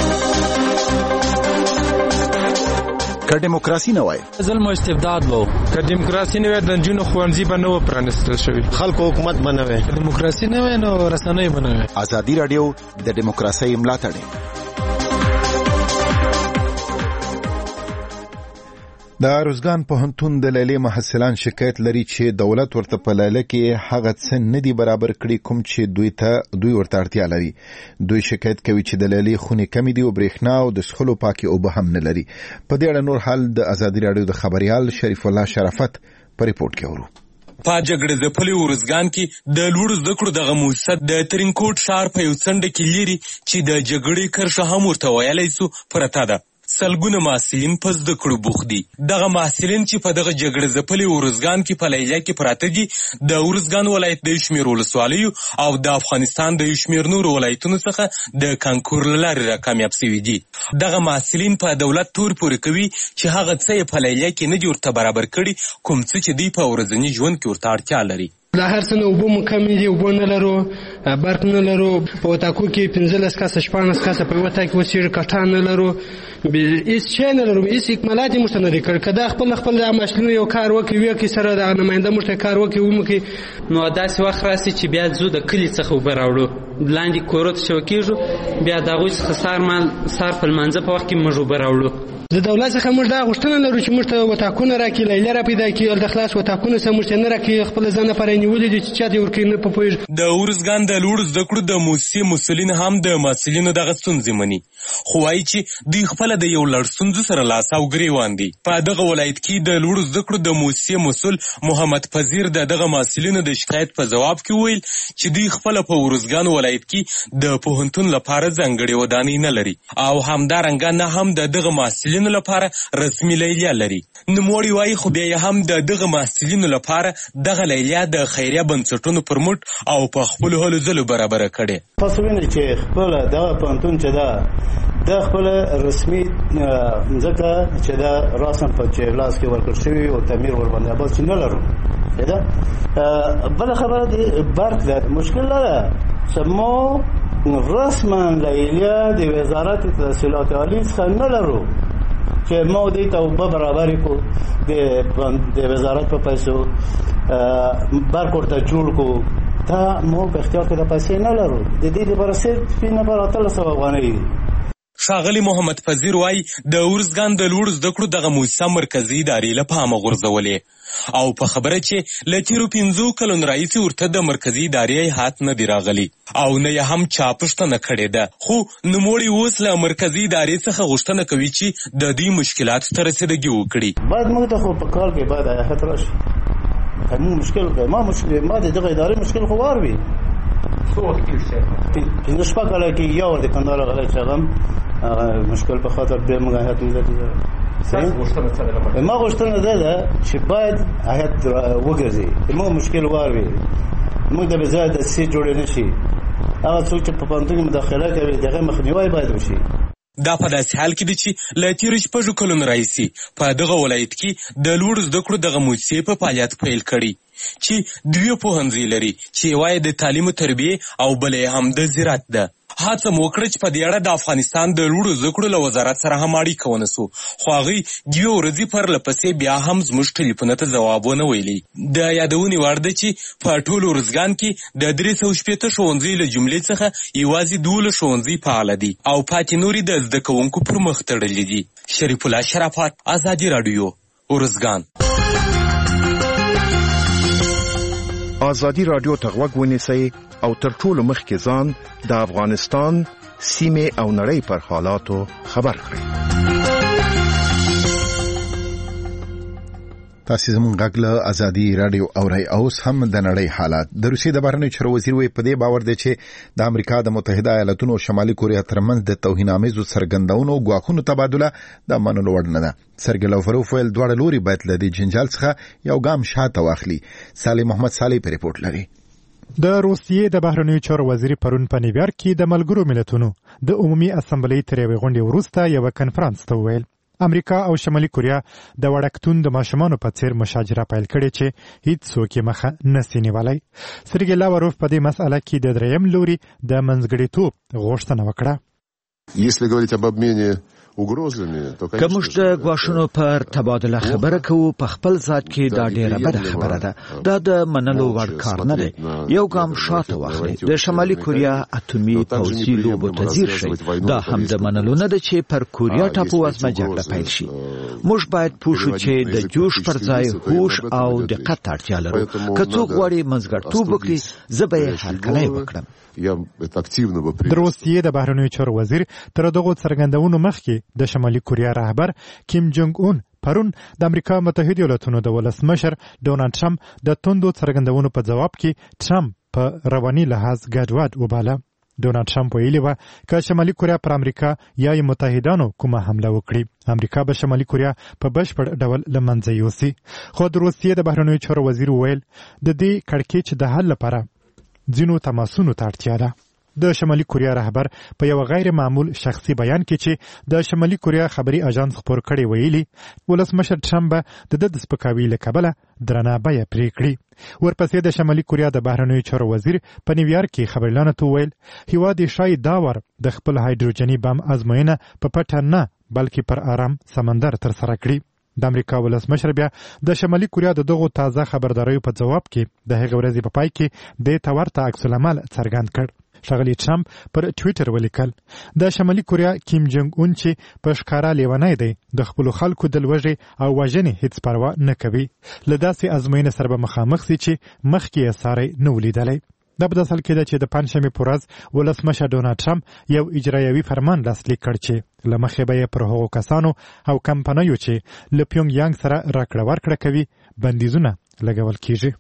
که دیموکراسي نه وای ظلم او استبداد وو، که دیموکراسي نه وای د نجونو ښوونځي به نه و پرانیستل شوي، خلکو حکومت به نه وای، که دیموکراسي نه وای نو رسنۍ به نه وای. آزادي راډیو د دیموکراسۍ ملاتړ. د ارزګان پوهنتون د لیلې محصلان شکایت لري چې دولت ورته په لیله کې هغه څه نه دی برابر کړي کوم چې دوی ورته اړتیا لري. دوی شکایت کوي چې د لیلې خونې کمې دي او برېښنا او د څښلو پاکې اوبه هم نه لري. په دې اړه نور حال د آزادي راډیو د خبريال شریف الله شرافت په ریپورت کې ورو. په جګړه ځپلي ارزګان کې د لوړو زده کړو دغه مؤسسه د ترینکوټ ښار په یو څنډه کې لري چې د جګړې کرښه هم ورته ویلی سو پرته ده. سلګونه محصلین په زده کړو بوخت دي. دغه محصلین چې په دغه جګړه ځپلي ارزګان کې په لیلیه کې پراته دي د ارزګان ولایت د شمیر ولسوالیو او د افغانستان د شمیر نورو ولایتونو څخه د کانکور له لارې راکامیاب شوي دي. دغه محصلین په دولت تور پورې کوي چې هغه څه یې په لیلیه کې نه دي ورته برابر کړي کوم څه چې دوی په ورځني ژوند کې ورته اړتیا لري. د هر څه نه اوبه مو کمې دي، اوبه نه لرو، برق نه لرو، په وطاکو کې 15 کسه 14 کسه په وطا کې وسیږي، کټان نه لرو، هیڅ شی نه لرو، هیڅ اکمالات یې موږ ته نه دي کړي. که دا خپل د محصلینو یو کار وکړي ویې کړي سره د نماینده موږ ته کار وکړي وموکړي نو داسې وخت راسي چې بیا ځو د کلي څخه اوبه راوړو، لاندې کورو ته چې وکېږو بیا د هغوی څخه سار په لمانځه په وخت کې موږ اوبه راوړو. د دولت څخه موږ دا غوښتنه لرو چې موږ ته وطاکونه راکړي، لیلیه را پیدا کړي، د خلاص وطاکونه څه موږ ته نه راکړي، خپل ځان لپاره یې نیولي دي چې چا ته یې ورکوي نه پوهېږي. د ارزګان د لوړو زده کړو د مؤسسې مسؤلین هم د محصلینو دغه ستونزې مني، خو وایي چې دوی خپله د یو لړ ستونزو سره لاس او ګرېوان دي. په دغه ولایت کې د لوړو زده کړو د مؤسسې مسؤل محمد فضیر د دغه محصلینو د شکایت په ځواب کې وویل چې دوی خپله په ارزګان ولایت کې د پوهنتون لپاره ځانګړې ودانۍ نه لري او همدارنګه نه هم د دغه محصلینو لپاره رسمي لیلیه لري. نوموړي وایي خو بیا هم د دغه محصلینو لپاره دغه لیلیه د خیریه بنسټونو پر مټ او په خپلو هلو ځلو برابره کړې. تاسو وینئ چې خپله دغه پوهنتون چې ده د خپله رسمي ځکه چې دا راسم په چې لاس کې ورکړل شوي او تعمیر ورباندې بس چې نه لرو. بله خبره د برق ده، مشکل نه ده چې ما رسما لیلیه د وزارت تحصیلات عالی څخه نه لرو چې ما دې ته اوبه برابرې کړو د وزارت په پیسو، برق ورته جوړ کړو. دا ما په اختیار کې د پیسې نه لرو، د دې لپاره صرف 1800 افغانۍ دي. ښاغلي محمد فضیر وایي د ارزګان د لوړو زده کړو دغه مؤسسه مرکزي ادارې له پامه غورځولې او په خبره چې له تېرو 5 کلونو راهیسې ورته د مرکزي ادارې هات نه دی راغلی او نه یې هم چا پوښتنه کړې ده، خو نوموړي اوس له مرکزي ادارې څخه غوښتنه کوي چې د دوی مشکلاتو ته رسیدګي وکړي. باید موږ ته خو په کال کې باید هیات راشي، موږ مشکل ما د دغه ادارې مشکل خو وار وي څو وخت کې پنځه شپږ کاله کې یو د کندهار غلی چې هغه مشکل په خاطر بیا موږ هیات نه ما غوښتنه ده چې باید هیات وګرځي، موږ مشکل وار وي، موږ د بځای د سي جوړې نشي، هغه څوک چې په پانتون کې مداخله کوي دغه مخنیوی باید وشي. دا په داسې حال کې دی چې له تېرو 6 کلونو راهیسې په دغه ولایت کې د لوړو زده کړو دغه مؤسسې په فعالیت پیل کړي چې 2 پوهنځي لري چې یوه یې د تعلیم و تربیې او بله یې هم د زراعت ده. هڅه مو وکړه چې په دې اړه د افغانستان د لوړو زده کړو له وزارت سره هم اړیکه ونیسو، خو هغوی 2 ورځې پرله پسې بیا هم زموږ ټلیفونه ته ځواب ونه ویلی. د یادونې وړ ده چې په ټول ارزګان کې د 360 ښوونځیو له جملې څخه یوازې 12 ښوونځي فعاله دي او پاتې نورې د زده کوونکو پر مخ تړلي دي. شریف الله شرافت، ازادي راډیو، ارزګان. ازادي راډیو ته غوږ ونیسئ او تر ټولو مخکې ځان د افغانستان سیمې او نړۍ پر حالاتو خبر کړئ. تاسو زموږ غږ له ازادي راډیو اورئ. اوس هم د نړۍ حالات. د روسیې د بهرنیو چارو وزیر وایي په دې باور دی چې د امریکا د متحده ایالاتونو او شمالي کوریا ترمنځ د توهینامیزو څرګندونو او ګواښونو تبادله د منلو وړ نه ده. سرګی لاوروف ویل دواړه لوري باید له دې جنجال څخه یو ګام شاته واخلي. صالح محمد صالح په ریپورت لري. د روسیې د بهرنیو چارو وزیر پرون په نیویارک کې د ملګرو ملتونو د عمومي اسامبلې تر یوې غونډې وروسته یو کنفرانس ته وویل امریکا او شمالي کوریا د وړکتون د ماشومانو په څیر مشاجره پیل کړې چې هیڅ څوک یې مخه نشي نیولی. سرګی لاوروف په دې مسأله کې د دریم لوري د منځګړیتوب غوښتنه وکړه. که موږ د ګواښونو پر تبادله خبره کوو په خپل ذات کې دا ډیره بده خبره ده. دا د منلو وړ کار نه دی. یو ګام شاته واخلئ. د شمالي کوریا اتومي پوځي لوبو ته ځیر شئ. دا هم د منلو نه ده چې پر کوریا ټاپو وزمه جګړه پیل شي. موږ باید پوه شو چې د جوش پر ځای هوش او دقت ته اړتیا لرو. که څوک غواړي منځګړیتوب وکړي زه به یې هرکلی وکړم. د روسیې د بهرنیو چارو وزیر تر دغو څرګندونو مخکې د شمالي کوریا رهبر کیم جونګ اون پرون د امریکا متحده ایالاتونو د ولسمشر ډونالډ ټرمپ د توندو څرګندونو په جواب کې ټرمپ په رواني لحاظ ګډوډ وباله. ډونالډ ټرمپ ویلي و که شمالي کوریا پر امریکا یا یې متحدانو کومه حمله وکړي امریکا به شمالي کوریا په بشپړ ډول له منځه یوسي. خو د روسیې د بهرنیو چارو وزیر ویل د دې کړکېچ د حل لپاره ځینو تماسونو ته اړتیا ده. د شمالي کوریا رهبر په یو غیر معمول شخصي بیان کې چې د شمالي کوریا خبري اژانس خبر کړي ویلي ولسمشر ټرمپ د سپکاوي له کبله درنه بیه پرې کړي. ورپسې د شمالي کوریا د بهرنیو چارو وزیر په نیویارک کې خبرلانو ته ویل هیواد شاید دا ور د خپل هایدروجني بم ازموینه په پټه نه بلکې پر آرام سمندر تر سره کړي. د امریکا ولسمشر بیا د شمالي کوریا د دغو تازه خبرداریو په جواب کې د هغې ورځې په پای کې د تورته عکس العمل څرګند کړ. ښاغلي ټرمپ پر ټویټر ولیکل د شمالي کوریا کیم جونګ اون چې په ښکاره لیونی دی د خپلو خلکو د لوږې او وژنې هیڅ پروا نه کوي. له داسې ازموینې سره به مخامخ سي چې مخکې یې ساری نه و لیدلی. دا په داسې حال کې ده چې د پنجشنبې په ورځ ولسمشر ډونالډ ټرمپ یو اجرایوي فرمان لاسلیک کړ چې له مخې به یې پر هغو کسانو او کمپنیو چې له پیونګ یانګ سره راکړه ورکړه کوي بندیزونه لګول کیږي.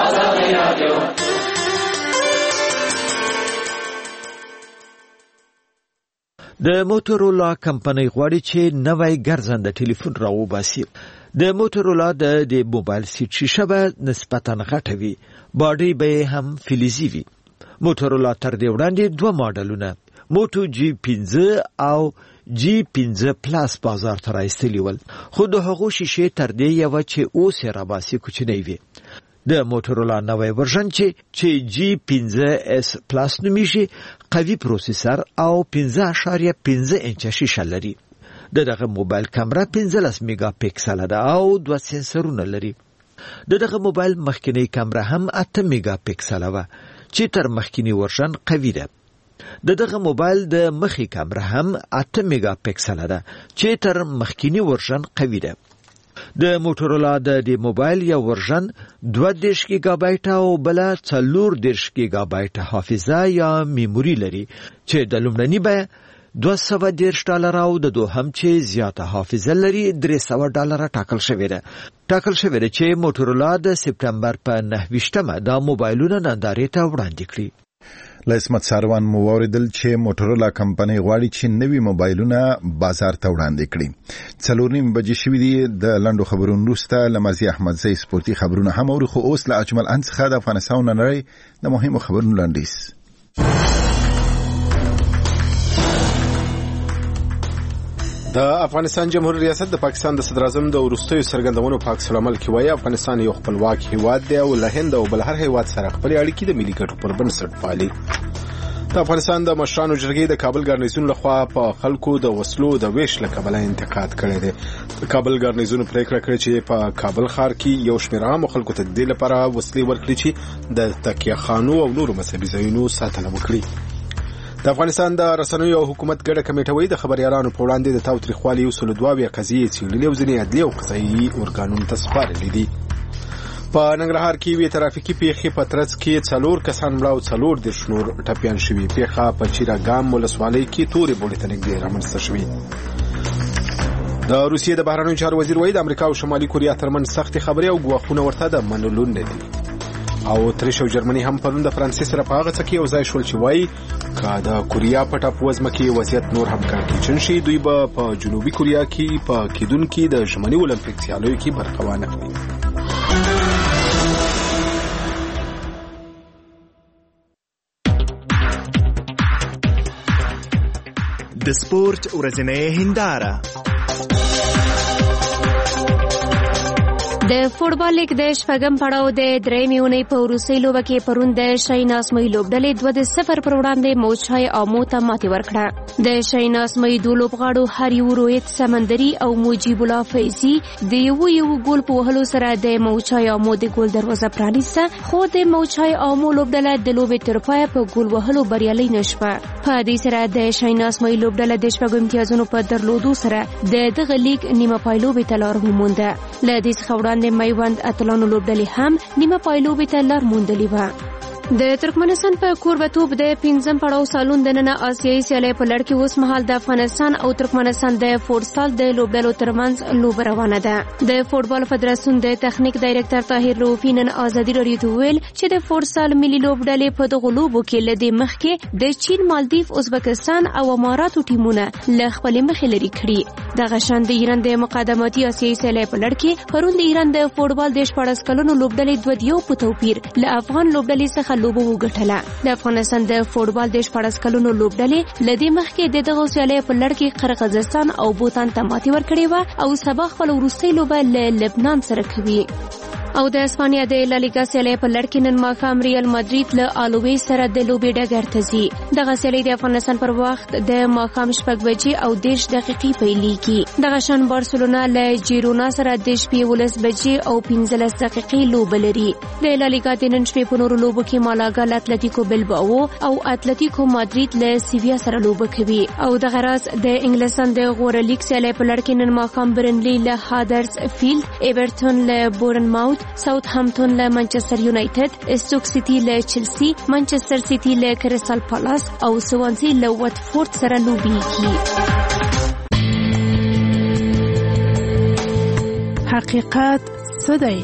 د موټرولا کمپنۍ غواړي چې نوی ګرځنده ټلیفون راوباسي. د موټرولا د موبایل سیټ شیشه به نسبتاً غټه وي، باډي به هم فلزي وي. موټرولا تر دې وړاندې 2 ماډلونه موټو G5 او G5 پلاس بازار ته راایستلي ول، خو د هغو شیشې تر دې یوه چې اوس یې راباسي کوچنۍ وي. د موټرولا نوی ورژن چې G5S پلاس نومیږي قوي پروسیسر او 5.5 انچه شیشه لري. دغه موبایل کیمرا 15 میگا پکسل ده او 2 سنسرونه لري. دغه موبایل مخکینی کیمرا هم 8 میگا پکسل و چې تر مخکینی ورژن قوي ده. دغه موبایل د مخې کامره هم 8 میگا پکسل ده چې تر مخکینی ورژن قوي ده. د موټورولا د موبایل یو ورژن 32 گیگا بایټ او بل 40 گیگا بایټ حافظه یا میموري لري چې د لومړني به $210 او د دوهم چې زیاته حافظه لري $300 ټاکل شوی ده. چې موټورولا د سپتمبر په 9 دا موبایلونه نندارې ته وړاندې کړي. لاسمت ساروان مو اوریدل چې موټورولا کمپنۍ غواړي چې نوي موبایلونه بازار ته وړاندې کړي. 4:30 بجې شوې دي. د لنډو خبرونو وروسته لمازی احمدزی سپورتي خبرونه هم اوري، خو اوس له اجمل انڅخه د افغانستان نړۍ د مهمو خبرونو لاندیز. د افغانستان جمهوریت ریاست د پاکستان د صدر اعظم د وروستیو څرګندونو په عکس العمل کې وایي افغانستان یو خپلواک هیواد دی او له هند او بل هر هیواد سره خپل اړیکې د ملي ګټو پر بنسټ پالي. د افغانستان د مشرانو جرګې د کابل ګارنیزون لخوا په خلکو د وسلو د ویش له کبله انتقاد کړی دی. د کابل ګارنیزون پریکړه کړې چې په کابل ښار کې یو شمېر عامو خلکو ته د دې لپاره وسلې ورکړي چې د تکیه خانو او نورو مذهبي ځایونو ساتنه وکړي. د افغانستان د رسنیو او حکومت ګډه کمیټه وایي د خبريالانو په وړاندې د تاوتریخوالي 102 قضیې څېړلې او ځینې عدلي او قضایي ارګانونو ته سپارلې دي. په ننګرهار کې وی ترافیکي پیښې په ترڅ کې 4 کسان مړه او 4 نور ټپیان شوي. پیښه په چیراګام ولسوالۍ کې تورې بوړې ته نږدې رامنځته شوې. د روسیې د بهرنیو چارو وزیر وایي د امریکا او شمالي کوریا ترمنځ سختې خبرې او ګواښونه ورته د منلو نه دي. او اتریش او جرمني هم پرون د فرانسې سره په هغه څه کې یو ځای شول چې وایي که د کوریا په ټاپووزمه کې وضعیت نور هم کړکېچن شي دوی به په جنوبي کوریا کې په کېدونکي د ژمني اولمپیک سیالیو کې برخه وانخلي. د سپورت ورځنۍ هنداره. د فوټبال لیګ د شپږم پړاو د درېیمې اونۍ په وروستۍ لوبه کې پرون د شاهیناز مې لوبډلې 2-0 پر وړاندې موچای امو ته ماتې ورکړه. د شاهیناز مې دوه لوبغاړو هر یو رویت سمندري او مجیب الله فیضي د یو ګول په وهلو سره د موچای امو د ګول دروازه پرانیسته، خو د موچای امو لوبډله د لوبې تر پایه په ګول وهلو بریالۍ نشوه. په دې سره د شاهیناز مې لوبډله د شپږ امتیازونو په درلودو سره د دغه لیګ نیمه پایلوبې ته لار ومونده. له دې څخه وړاندې میوند اتلانو لوبډلې هم نیمه پایلوبې ته لار موندلې وه. د ترکمنستان په کوربتوب د 5م پړاو سالون د نن آسیایي سیالۍ په لړ کې اوس مهال د افغانستان او ترکمنستان د فوټسال د لوبډلو ترمنځ لوبه روانه ده. د فوټبال فدراسیون د تخنیک ډایرکټر طاهر روفي نن ازادي راډیو ته ویل چې د فوټسال ملي لوبډلې په دغه لوبو کې له دې مخکې د چین، مالدیف، ازبکستان او اماراتو ټیمونه له خپلې مخې لري کړي. دغه شان د ایران د مقدماتي آسیایي سیالۍ په لړ کې پرون د ایران د فوټبال د 14 کلونو لوبډلې 2-1 په توپیر له افغان لوبډلې څخه لوبه وګټله. د افغانستان د فوټبال د 14 کلونو لوبډلې لدې مخکې د دغه سیالۍ په لړ کې قرغیزستان او بوتان ته ماتې ورکړې و او سبا خپل وروستۍ لوبه له لبنان سره کوي. او د اسپانیا د لالیګا سیالۍ په لړ کې نن ماښام ریال مادرید له آلوویز سره د لوبې ډګر ته ځي. دغه سیالۍ د افغانستان پر وخت د ماښام 6 بجې او 10 دقیقې پیلېږي. دغه شان بارسلونا له جیرونا سره د شپې 11 بجې او 15 دقیقې لوبه لري. د لالیګا د نن شپې په نورو لوبو کې مالاګا له اتلتیکو بلباو او اتلتیکو مادرید له سیویا سره لوبه کوي. او دغه راز د انګلستان د غوره لیګ سیالۍ په لړ کې نن ماښام برنلی له هادرز فیلد، ایورټون له بورنماوت، ساوث همپټون له منچستر یونایټډ، استوک سیټي له چلسی، منچستر سیټي له کریسټال پالاس او سوانزي له واتفورد سره لوبېږي. حقیقت څه دی؟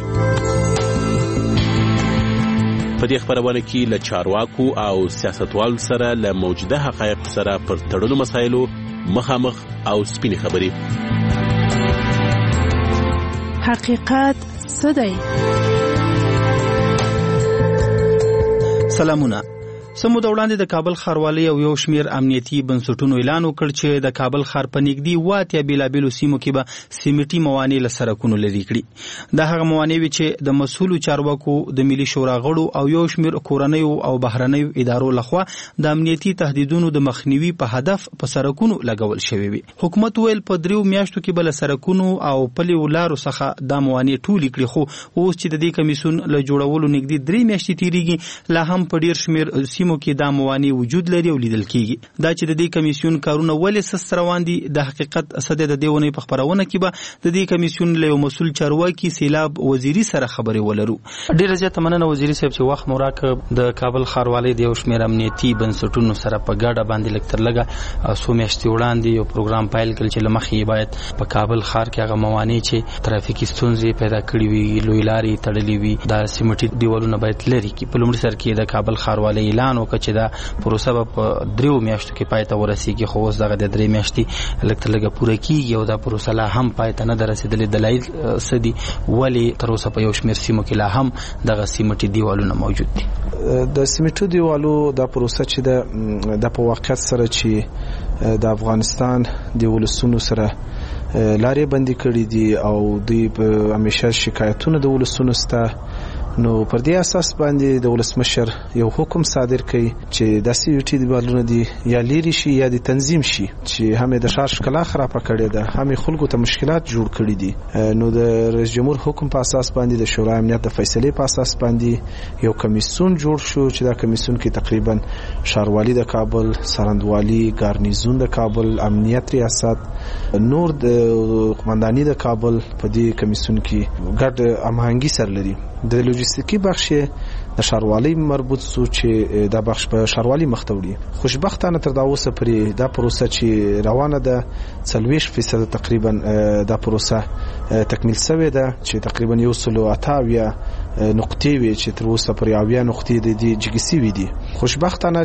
په دې خبرونه کې له چارواکو او سیاستوالو سره له موجوده حقایقو سره پر تړلو مسایلو مخامخ او سپینې خبرې. حقیقت څه دی؟ سلامونه. سمو د وړاندې د کابل ښاروالۍ او یو شمیر امنیتي بنسټونو اعلان وکړ چې د کابل ښار په نږدې 8 بیلابیلو سیمو کې به سیمټي موانع له سړکونو لرې کړي. دا هغه موانع وي چې د مسؤلو چارواکو، د ملي شورا غړو او یو شمیر کورنیو او بهرنیو ادارو لخوا د امنیتي تهدیدونو د مخنیوي په هدف په سړکونو لګول شوی وي. حکومت ویل په 3 میاشتو کې بل سړکونو او پلي ولارو څخه د موانع ټولې کړي، خو اوس چې د دې کمیسون له جوړولو نږدې 3 میاشتې تیریږي لا هم په ډیر شمیر سیمو سیمو کې دا موانع وجود لري او لیدل کیږي. دا چې د دې کمیسیون کارونه ولې سست روان دي د حقیقت اسد د دې ونې په خبرونه کې به د دې کمیسیون له مسول چارواکي سیلاب وزیری سره خبرې ولرو. ډیره زیاته مننه وزیری صاحب چې وخت مو راکړ. د کابل ښاروالۍ د یو شمېر امنیتي بنسټونو سره په ګډه باندې لږ تر لږه څو میاشتې وړاندې یو پروګرام پیل کړ چې له مخې باید په کابل ښار کې هغه موانع چې ترافیکي ستونزې پیدا کړې وي، لوی لارې تړلې وي، دا سیمټي دیوالونه باید لرې کړي. په لومړي سر کې د کابل ښاروالۍ اعلان وکړ چې دا پروسه به په 3 میاشتو کې پای ته ورسیږي، خو اوس دغه د 3 میاشتې لږ تر لږه پوره کیږي او دا پروسه لا هم پای ته نه ده رسېدلې. دلایل څه دي ولې تر اوسه په یو شمېر سیمو کې لا هم دغه سیمټي دیوالونه موجود دي؟ د سیمټي دیوالو دا پروسه چې د په واقعیت سره چې د افغانستان د ولسونو سره لارې بندي کړې دي او دوی همیشه شکایتونه د ولسونو سته، نو پر دې اساس باندې د ولسمشر یو حکم صادر کړي چې د سیمټي دیوالونه دي یا لري شي یا د تنظیم شي چې هم د ښار ښکلا خراب کړي ده، هم خلکو ته مشکلات جوړ کړي دي. نو د رئیس جمهور حکم په اساس باندې د شورای امنیت د فیصلې په اساس باندې یو کمیسیون جوړ شو چې دا کمیسیون کې تقریبا ښاروالي د کابل، سرندوالي، ګارنیزون د کابل، امنیت ریاست، نور د قومنداني د کابل په دې کمیسیون کې ګډ هماهنګي سره لري. د لوجستیکي بخش د ښاروالۍ مربوط سو چې دا بخش په ښاروالۍ مخته وړي. خوشبختانه تر دا اوسه پرې دا پروسه چې روانه ده 40% تقریبا دا پروسه تکمیل شوې ده چې تقریبا 128 نقطې وي چې تر اوسه پرې 80 نقطې د دې جګسي وي دي. خوشبختانه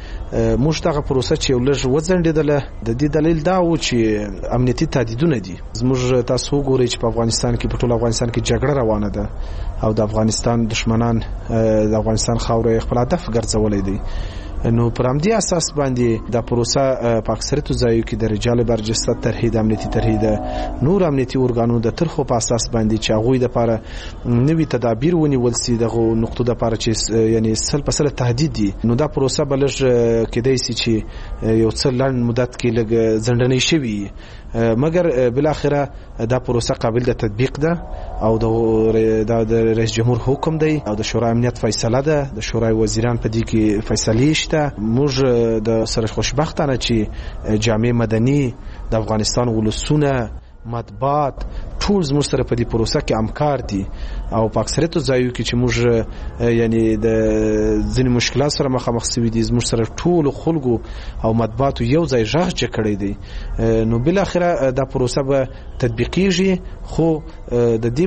چې موږ دغه پروسه چې ولر وځنډیدله د دې دلیل دا و چې امنیتي تهدیدونه دي. زموږ تاسو وګورئ چې په افغانستان کې په ټول افغانستان کې جګړه روانه ده او د افغانستان دشمنان د افغانستان خاورې خپل هدف ګرځولې دي. نو پر همدې اساس باندې دا پروسه په اکثریت ځایو کې د رجال برجسته ترهید امنیتي ترهید نور امنیتي ارګانونو د ترخو په اساس باندې چې هغه د لپاره نوي تدابیر ونیول سي دغه نقطو د لپاره چې یعنی 100% تهدید دي. نو دا پروسه بلج کېدای سي چې یو څه لړن مدت کې لګ ځندنې شوي، مګر بل اخره دا پروسه قابل د تطبیق ده او د رئیس جمهور حکم دی او د شورای امنیت فیصله ده، د شورای وزیران په دې کې فیصله شته. موږ د سره خوشبختانه چې جامعه مدني د افغانستان ولسونه مطبوعات ټول زموږ سره په دې پروسه کې همکار دي او په اکثریت ځایو کې چې موږ یعنی د ځینې مشکلات سره مخامخ شوي دي زموږ سره ټول خلکو او مطبوعات یو ځای ژغ کړی دی. نو بل اخره دا پروسه به تطبیقیږي، خو د دې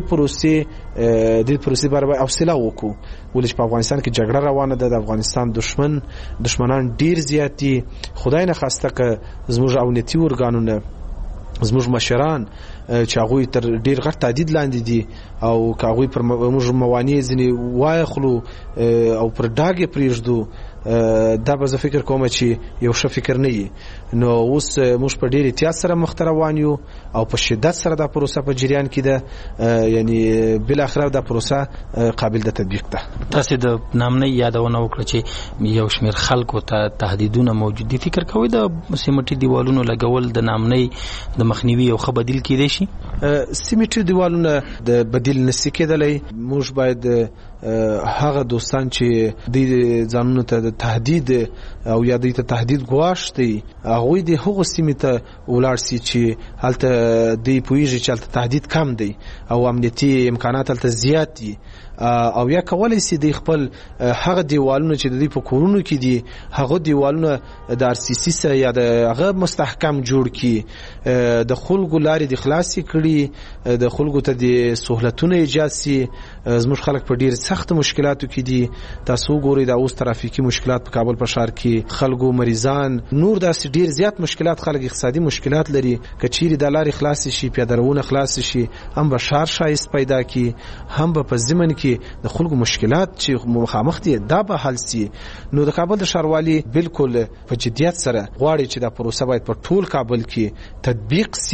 پروسې برابر حوصله وکړو ولې چې په افغانستان کې جګړه روانه ده، د افغانستان دشمنان ډیر زیات دي. خدای نه خواسته که زموږ امنیتي ارګانونه زموږ مشران چې هغه تر ډیر غټ تهدید لاندې دي او که هغه پر موږ موانع ځنی وایخلو او پر داګه پریږدو، دا به زه فکر کوم چې یو ښه فکر نه وي. نو اوس موږ په ډیر احتیاط سره مخ ته روان یو او په شدت سره دا پروسه په جریان کې ده، یعنی بل اخر دا پروسه قابل د تطبیق ده. تاسو د نامنۍ یادونه وکړه چې یو شمېر خلکو ته تهدیدونه موجود دي. فکر کوئ د سیمټي دیوالونو لګول د نامنۍ د مخنیوي یو ښه بدیل کېدی شي؟ سیمټي دیوالونه د بدیل نشي کېدلی. موږ باید هغه دوستان چې د ځانونو ته د تهدید او یا د تهدید ګواښ دی هغه د هغو سیمې ته ولاړ سي چې هلته د پویږي چې هلته تهدید کم دی او امنیتي امکانات هلته زیات دي او یا کولای سي د خپل هغه دیوالونه چې د دې په کورونو کې دي هغه دیوالونه د RCC سره یا د هغه مستحکم جوړ کی، د خلکو لارې د خلاصي کړي، د خلکو ته د سہولتونو ایجاد سي. زموږ خلک په ډیر سخت مشکلاتو کې دي. تاسو ګورئ دا اوس ترافیکي مشکلات په کابل په ښار کې خلکو مریضان نور داسې ډیر زیات مشکلات، خلک اقتصادي مشکلات لري. کچيري د لارې خلاص شي، پیاده‌روونه خلاص شي، هم به ښار شایست پیدا کی، هم به په ضمن کې د خلکو مشکلات چې مخامخ دي دا به حل سي. نو د کابل د ښاروالي بالکل په جدیت سره غواړي چې دا پروسه باید په ټول کابل کې تطبیق سي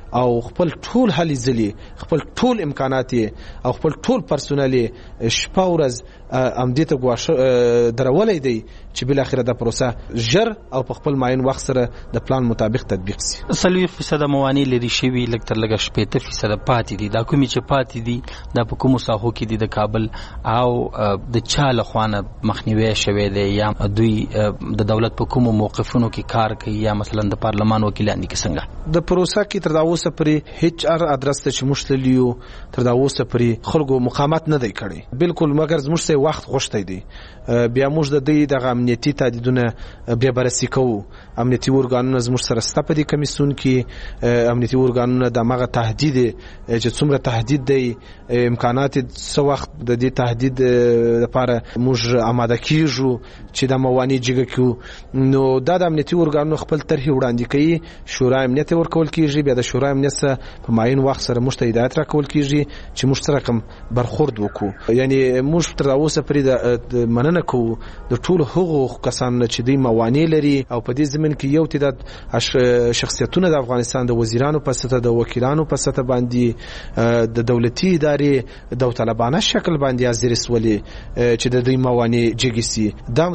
او خپل ټول هلې ځلې خپل ټول امکانات او خپل ټول پرسونل شپه ورځ امدې ته ګواښ درولې دی چې بل اخر د پروسه ژر او په خپل معین وخت سره د پلان مطابق تطبیق شي. 30% موانع لري شوی لکه تر لږه 15% پاتې دي. دا کومې چې پاتې دي دا په کومو ساحو کې دي د کابل او د چا له خوانه مخنیوي شوی دی یا دوی د دولت په کومو موقفونو کې کار کوي یا مثلا د پارلمان وکیلان دي څنګه د پروسه کې تر دا اوسه پرې هیڅ ادرس ته چې مشتلیو تر دا اوسه پرې خلکو مقاومت نه دی کړی بالکل مګر زموږ سه وخت غوښتي دی بیا موږ د دې د امنیتي تهدیدونه بیا بررسي کوو. امنیتي ورګانونه زموږ سره ستاسو په دې کمیسیون کې امنیتي ورګانونه د مغه تهدید چې څومره تهدید دی امکانات څو وخت د دې تهدید لپاره موږ آماده کیږو چې د موانع جګه کیو. نو د امنیتي ورګانونو خپل طرح وړاندې کوي شورای امنیت ورکول کیږي بیا د شورای امنیت په معین وخت سره موږ ته هدایت راکول کیږي چې موږ سره کوم برخورد وکړو. یعنی موږ تر اوسه پرې د مننه کوو د ټول حقوق کسان چې د موانع لري او په دې زمين کې یو تعداد شخصیتونه د افغانستان د وزیرانو په سطح د وکیلانو په سطح باندې د دولتي ادارې د طالبانه شکل باندې ازریس ولي چې د دې موانع جګسي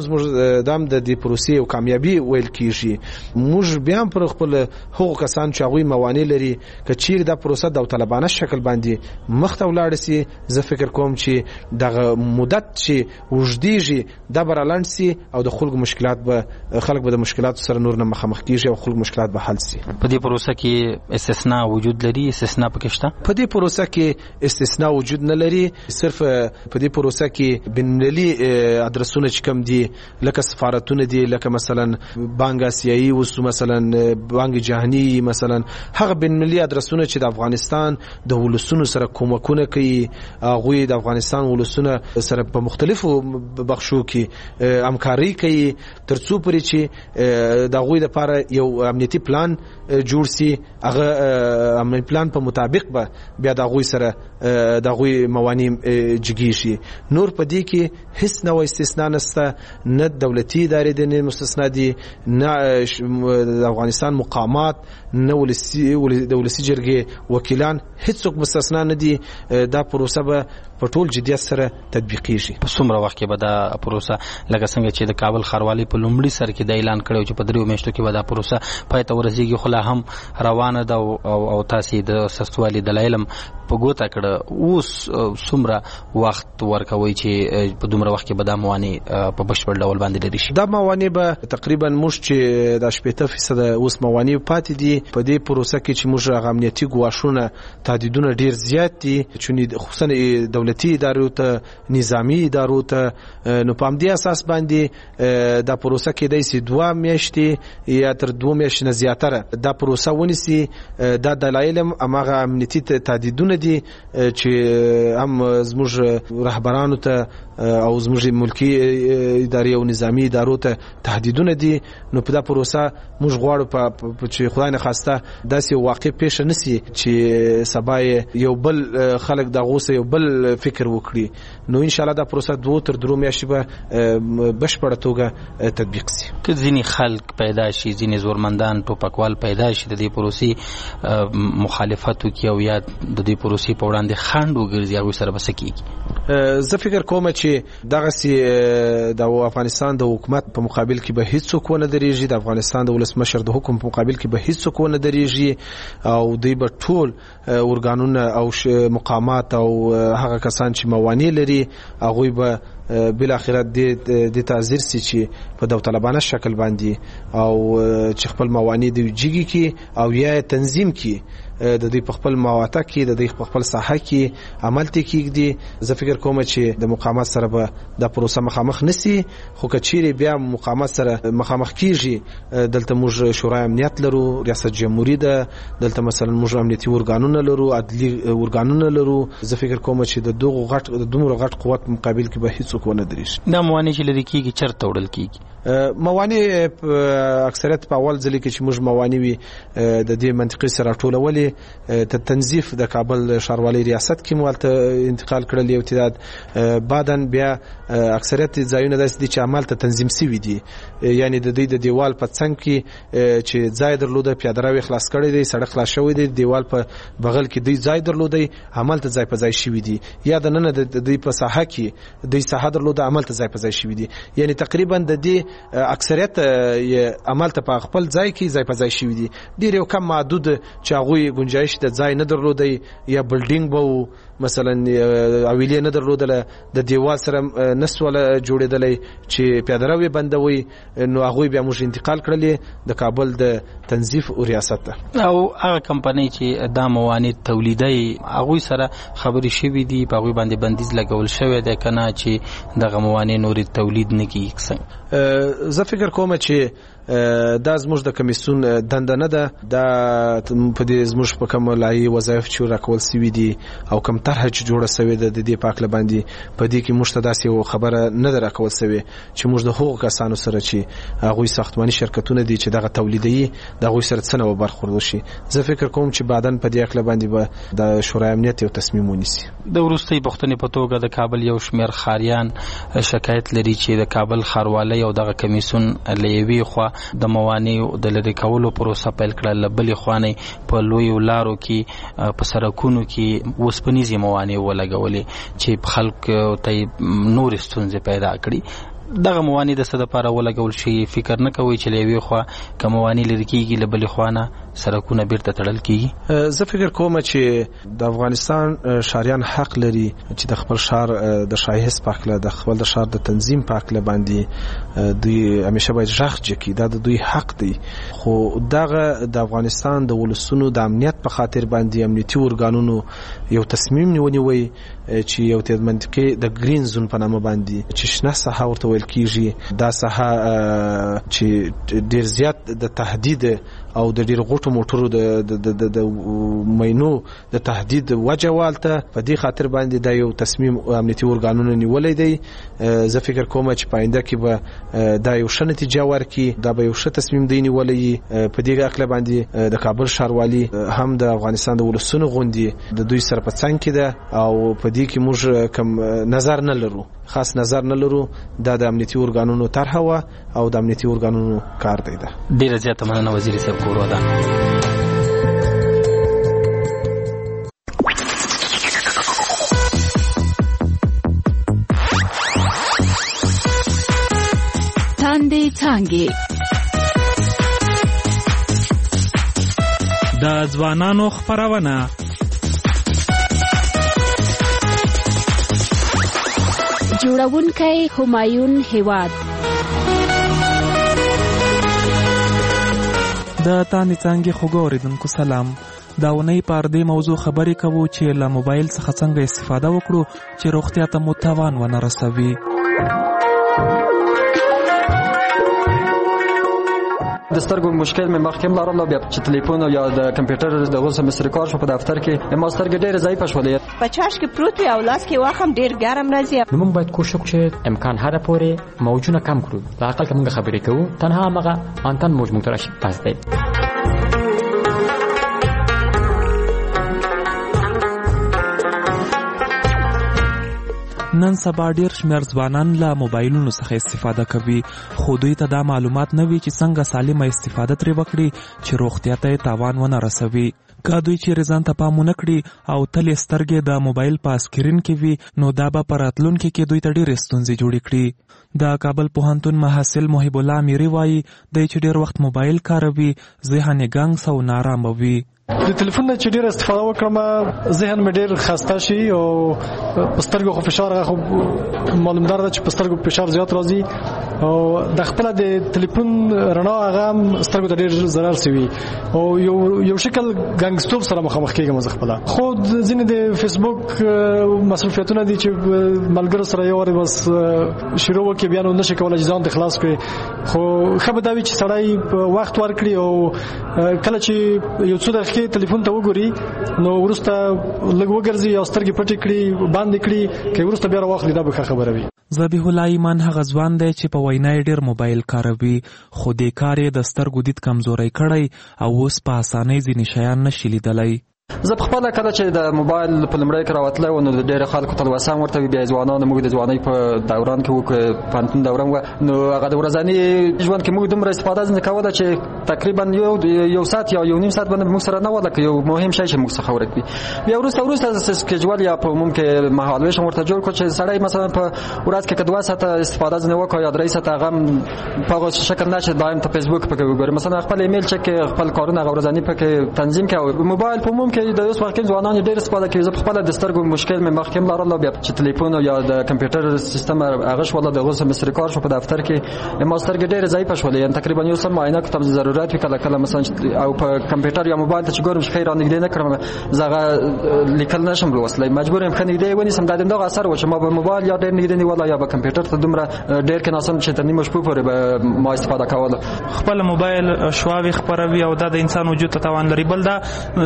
دام د دې پروسې او کامیابی ویل کیږي. موږ بیا پر خپل حقوق کسان چې هغه موانع لري کچیر د پروسه د طالبانه شکل باندې مخته ولاړ سي زه فکر کوم چې د مدت چې وجديږي د برالند سي او د خلکو مشکلات به خلک به د مشکلات سره نور نه مخامخ کیږي او خلکو مشکلات به حل سي. په دې پروسه کې استثناء وجود لري استثناء پکې شته. په دې پروسه کې استثناء وجود نه لري صرف په دې پروسه کې بنملي ادرسونه چې کوم دي لکه سفارتونه دي لکه مثلا بانک آسیایي او مثلا بانک جهاني مثلا هغه بنملي ادرسونه چې د افغانستان د ولسونو سره کومکونه کوي هغه د افغانستان ولسونو سره په مختلفو بخشو کې همکاري کوي ترڅو پرې چې د غوی د لپاره یو امنیتي پلان جوړ سي هغه امنیتي پلان په مطابق به بیا د غوی سره د غوی موانع جګی شي. نور په دې کې هیڅ نوې استثناء نشته نه دولتي ادارې د مستثنا دي نه د افغانستان مقامات نه ولسی جرګې وکیلان هیڅوک مستثنا نه دي. دا پروسه به په ټول جديت سره تطبیقیږي. په څومره وخت کې به دا پروسه لکه څنګه چې د کابل ښاروالۍ په لومړي سر کې د اعلان کړو چې په 3 میاشتو کې به دا پروسه پای ته ورسیږي خو لا هم روانه ده او تاسو د سستوالي دلایلم په ګوته کړه اوس څومره وخت ورکوي چې په دومره وخت کې به دا موانع په بشپړ ډول باندې لري شي. دا موانع به تقریبا موږ چې د 80% اوس موانع پاتې دي په دې پروسه کې چې موږ امنیتي ګواښونه تهدیدونه ډیر زیات دي چې خصوصا دولتي ادارو ته نظامی ادارو ته نو په دې اساس باندې دا پروسه کې د 2 میاشتې یا تر 2 میاشتې نه زیاتره دا پروسه ونیسي. دا دلایل امغه امنیتي تهدیدونه دي چې هم زموږ رهبرانو ته او زموږ ملکی ادارې او نظامی ادارو ته تهدیدونه دي. نو په دا پروسه موږ غواړو په چې خدای نه خواسته داسې واقع پیښ نشي چې سبا یو بل خلک د غوسه یو بل فکر وکړي. نو ان شاء الله دا پروسه 2 تر 3 میاشتې به بشپړه توګه تطبیق شي. که ځینې خلک پیدا شي ځینې زورمندان ټوپکوال پیدا شي د دې پروسې مخالفت وکړي او یا د دې پروسې په وړاندې خنډ وګرځي هغوی سره به څه کیږي؟ زه فکر کوم چې دغسې د افغانستان د حکومت په مقابل کې به هیڅوک ونه درېږي د افغانستان د ولسمشر د حکم په مقابل کې به هیڅوک ونه درېږي او دوی به ټول ورګانونه او مقامات او هغه کسان چې موانع لري هغوی به بل اخرت د تعذير سي چې په داوطلبانه شکل باندې او چې خپل موانع دی جګي کی او یا تنظیم کی د دې په خپل مواقع کې د دې په خپل ساحه کې عمل ته کېږي. زه فکر کوم چې د مقاومت سره به د پروسه مخامخ نسی خو کچېری بیا مقاومت سره مخامخ کیږي. دلته موږ شورای امنیت لرو ریاست جمهوریت ده دلته مثلا موږ امنیتي ورګانونه لرو عدلي ورګانونه لرو. زه فکر کوم چې د دوه غټ قوت مقابل کې به هیڅ ونه درېږي. دا موانع چې لري کېږي چرته وړل کېږي موانع اکثریت په اول ځل کې چې موږ موانع وي د دې منطقې سره ټولولې ته تنظیف د کابل ښاروالۍ ریاست کې مولته انتقال کړل یو تعداد بعدن بیا اکثریت ځایونه داسې دي چې عمل ته تنظیم شوي دي یعنی د دوی د دیوال په څنګ کې چې ځای درلوده پیاده روي خلاص کړی دی سړک خلاص شوی دی دیوال په بغل کې دوی ځای درلوده عمل ته ځای په ځای شوی دی یا د نن د دوی په ساحه کې دوی ساحه درلوده عمل ته ځای په ځای شوی دی یعنی تقریبا د دې اکثریت عمل ته په خپل ځای کې ځای په ځای شوی دی ډیر یو کم محدود چې هغه گنجائش د ځای نه درلوده یا بلډینګ به مثلا اویلی نه درلودله د دیوال سره نسوله جوړېدلې چې پیاده روي بندوي نو هغه بیا موږ انتقال کړلې د کابل د تنظیف او ریاست ته او هغه کمپنۍ چې د موانع تولیدي هغه سره خبري شوې دي په هغه باندې بندیز لګول شوی دی کنه چې دغه موانع نور تولید نه کیږي زه فکر کوم چې دا زموږ د کمیسیون دنده نه ده دا په دې زموږ په کوم لایي وظایف چې راکول سوي دي او کوم طرح چې جوړه سوي ده د دې پاک لباندې په دې کې موږ ته داسې یو خبره نه ده راکول سوي چې موږ د حقوق کسانو سره چې هغوی ساختماني شرکتونه دي چې دغه تولیدي د هغوی سره څه نه برخورد وشي زه فکر کوم چې بعدن په دې اکله باندې به د شورای امنیت یو تصمیم ونیسي د وروستۍ پوښتنې په توګه د کابل یو شمېر ښاریان شکایت لري چې د کابل ښاروالۍ او دغه کمیسیون له یوې خوا د موانع د لرې کولو پروسه پیل کړه بلې خوانې په لویو لارو کې په سړکونو کې اوسپنیزې موانع ولګولې چې خلکو ته نور ستونزې پیدا کړي دغه موانع د څه دپاره ولګول شي فکر نه کوي چې له یوې خوا که موانع لرې کېږي له بلې خوا نه سړکونه بیرته تړل کېږي زه فکر کوم چې د افغانستان ښاریان حق لري چې د خپل ښار د ښایست په هکله د خپل د ښار د تنظیم په هکله باندې دوی همیشه باید غږ جکي دا د دوی حق دی خو دغه د افغانستان د ولسونو د امنیت په خاطر باندې امنیتي ارګانونو یو تصمیم ونیوي چې یو تید منطقه د گرین زون په نامه باندې چې شنه ساحه ورته ویل کیږي دا ساحه چې ډیر زیات د تهدید او د ډیر غټو موټرو د مینو د تهدید وجه والته په دې خاطر باندې دا یو تصمیم امنیتي ارګانونو نیولې دی زه فکر کوم چې پاینده کې به دا یو ښه نتیجه ورکړي دا به یو ښه تصمیم دی نیولې په دې اکله باندې د کابل ښاروالي هم د افغانستان د ولسونو غونډې د دوی سره په څنګ کې ده او په دې کې موږ کم نظر نه لرو خاص نظر نه لرو دا د امنیتي ارګانونو طرحه و او د امنیتي ارګانونو کار دی ده ډیره زیاته مننه وزیر صاحب کورو ده تاندې څانګې د ځوانانو خپرونه جوړونکی همایون هیواد د تاندې څانګې خوږو اوریدونکو سلام دا ونې پر دې موضوع خبرې کوو چې له موبایل څخه څنګه استفاده وکړو چې روغتیا ته مو تاوان ونه رسوي د سترګو مشکل مې مخکې لرلو بیا چې ټلیفون یا د کمپیوټر د غوسه مستری کار شو په دفتر کې ما سترګې ډېرې ضعیفه شولې په چاش کې پروت وي او لاس کې واخم ډېر ګرم راځي نو موږ باید کوشش وکړو چې امکان هر پورې موجونه کم کړو د عقل کې موږ خبرې کوو تنها هغه انتن موج موږ ترشي پاس دی نن سبا ډیر شمېر ځوانان له موبایلونو څخه استفاده کوي خو دوی ته دا معلومات نه وي چې څنګه سالمه استفاده ترې وکړي چې روغتیا ته تاوان ونه رسوي که دوی چیرې ځان ته پام ونه کړي او تل یې سترګې د موبایل په سکرین کې وي نو دا به په راتلونکي کې دوی ته ډېرې ستونزې جوړې کړي د کابل پوهنتون محصل محب الله امیري وایي دی چې ډېر وخت موبایل کاروي ذهن یې ګنګس او نارامه وي د ټلیفون نه چې ډېر استفاده وکړم ذهن مې ډېر خسته شي او په سترګو خو فشار خو معلومدار ده چې په سترګو فشار زیات راځي او د خپل د ټلیفون رڼا هغه سترګو ته ډېر ضرر سوي او یو شکل ګنګستوب سره مخامخ کېږم زه خپل خو ځینې د فیسبوک مصروفیتونه دي چې ملګرو سره یو وری بس شروع وکړي بیا نو نشي کولای ځان د خلاص کړي خو خبر دا وي چې سړی وخت ورکړي او کله چې یو څه دقیقې کې ټلیفون ته وګوري نو ورسته لږ وګرځي او سترګې پټې کړي باندې کړي کې ورسته بیا واخلي دا به خبره وي. ذبیح الله ایمان هغه ځوان دی چې په وینا ډیر موبایل کاروي خو د کار د سترګو دید کمزوري کړی او اوس په اسانۍ ځینې شیان نشي لیدلی. زه په خپله کله چې د موبایل په لومړی کې راوتلی و نو د ډېرو خلکو تلوسه هم ورته وي. بیا ځوانانو موږ د ځوانۍ په دوران کې وو که پوهنتون دوره وه نو هغه د ورځني ژوند کې موږ دومره استفاده ځنې کوله چې تقریبا یو ساعت یا یو نیم ساعت باندې موږ سره نه وه لکه یو مهم شی چې موږ څخه ورک وي. بیا وروسته سکیجول یا په عموم کې مهالویش هم ورته جوړ کړو چې سړی مثلا په ورځ کې که 2 ساعته استفاده ځنې وکړو یا 3 ساعته هغه هم په هغه شکل نه چې دایم ته فیسبوک پکې وګوري مثلا خپل ایمیل چک کړي خپل کارونه هغه ورځني پکې تنظیم کړي. او موبایل په عموم کې د اوس وخت کې ځوانان ډېر استفاده کوي. زه په خپله د سترګو مشکل مې مخکې هم لرل بیا چې تلیفون یا د کمپیوټر سیستم هغه شوله د هغه سمستر کار شو په دفتر کې ما سترګې ډېرې ضعیفه شولې یعنې تقریبا یو سم معاینه کوم ضرورت وي کله مثلا او په کمپیوټر یا موبایل ته چې ګورم چې خیر رانږدې نه کړم زه هغه لیکل نشم لوستلی مجبور یم ښه نږدې ونیسم. دا دغه اثر و چې ما به موبایل یا ډېر نږدې نیولی یا به کمپیوټر ته دومره ډېر کې ناسم چې تر نیمه شپو پورې به ما استفاده کوله. خپل موبایل شواوې خپروي او دا د انسان وجود ته تاوان لري. بل دا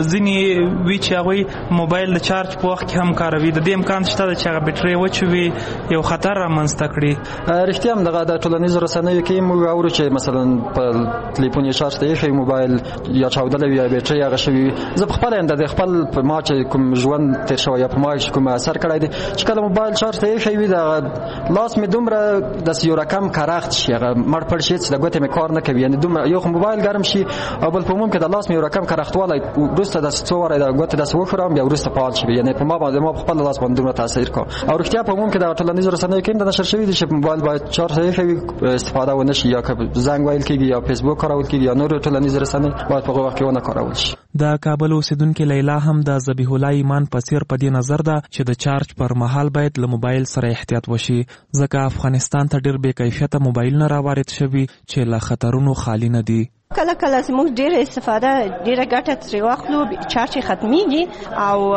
ځینې وي چې هغوی موبایل د چارج په وخت کې هم کاروي. د دې امکان شته چې هغه بیټرۍ وچوي یو خطر رامنځته کړي. رښتیا هم دغه د ټولنیزو رسنیو کې موږ اورو چې مثلا په تلیفون یې چارج ته ایښی موبایل یا چاودلی وي یا بیټرۍ هغه شوي وي. زه په خپله د خپل په ما چې کوم ژوند تېر شوی یا په ما چې کوم اثر کړی دی چې کله موبایل چارج ته ایښی وي د لاس مې دومره داسې یو رقم کرخت شي هغه مړ پړ شي چې د ګوتې مې کار نه کوي یعنې دومره یو خو موبایل ګرم شي او بل په عموم کې د لاس مې یو رقم کرختوالی وروسته داسې څو واره د ګوتې داسې وښورم بیا وروسته فعال شي یعنې په ما باندې ما په خپل لاس باندې دومره تاثیر کوي. او رښتیا په عموم کې د ټولنیزو رسنیو کې هم د نشر شوي دي چې موبایل باید چارج ته ایښی استفاده ونه شي یا که زنګ ویل کېږي یا فیسبوک کارول کېږي یا نور ټولنیزې رسنۍ باید په هغه وخت کې ونه کارول شي. د کابل اوسیدونکې لیلا هم د ذبیح الله ایمان په څیر په دې نظر ده چې د چارج پر مهال باید له موبایل سره احتیاط وشي ځکه افغانستان ته ډېر بې کیفیته موبایلونه راوارد شوي چې له خطرونو خالي نه دي. کله کله زموږ ډیره استفاده ډیره ګټه ترې واخلو چارج ختمیږي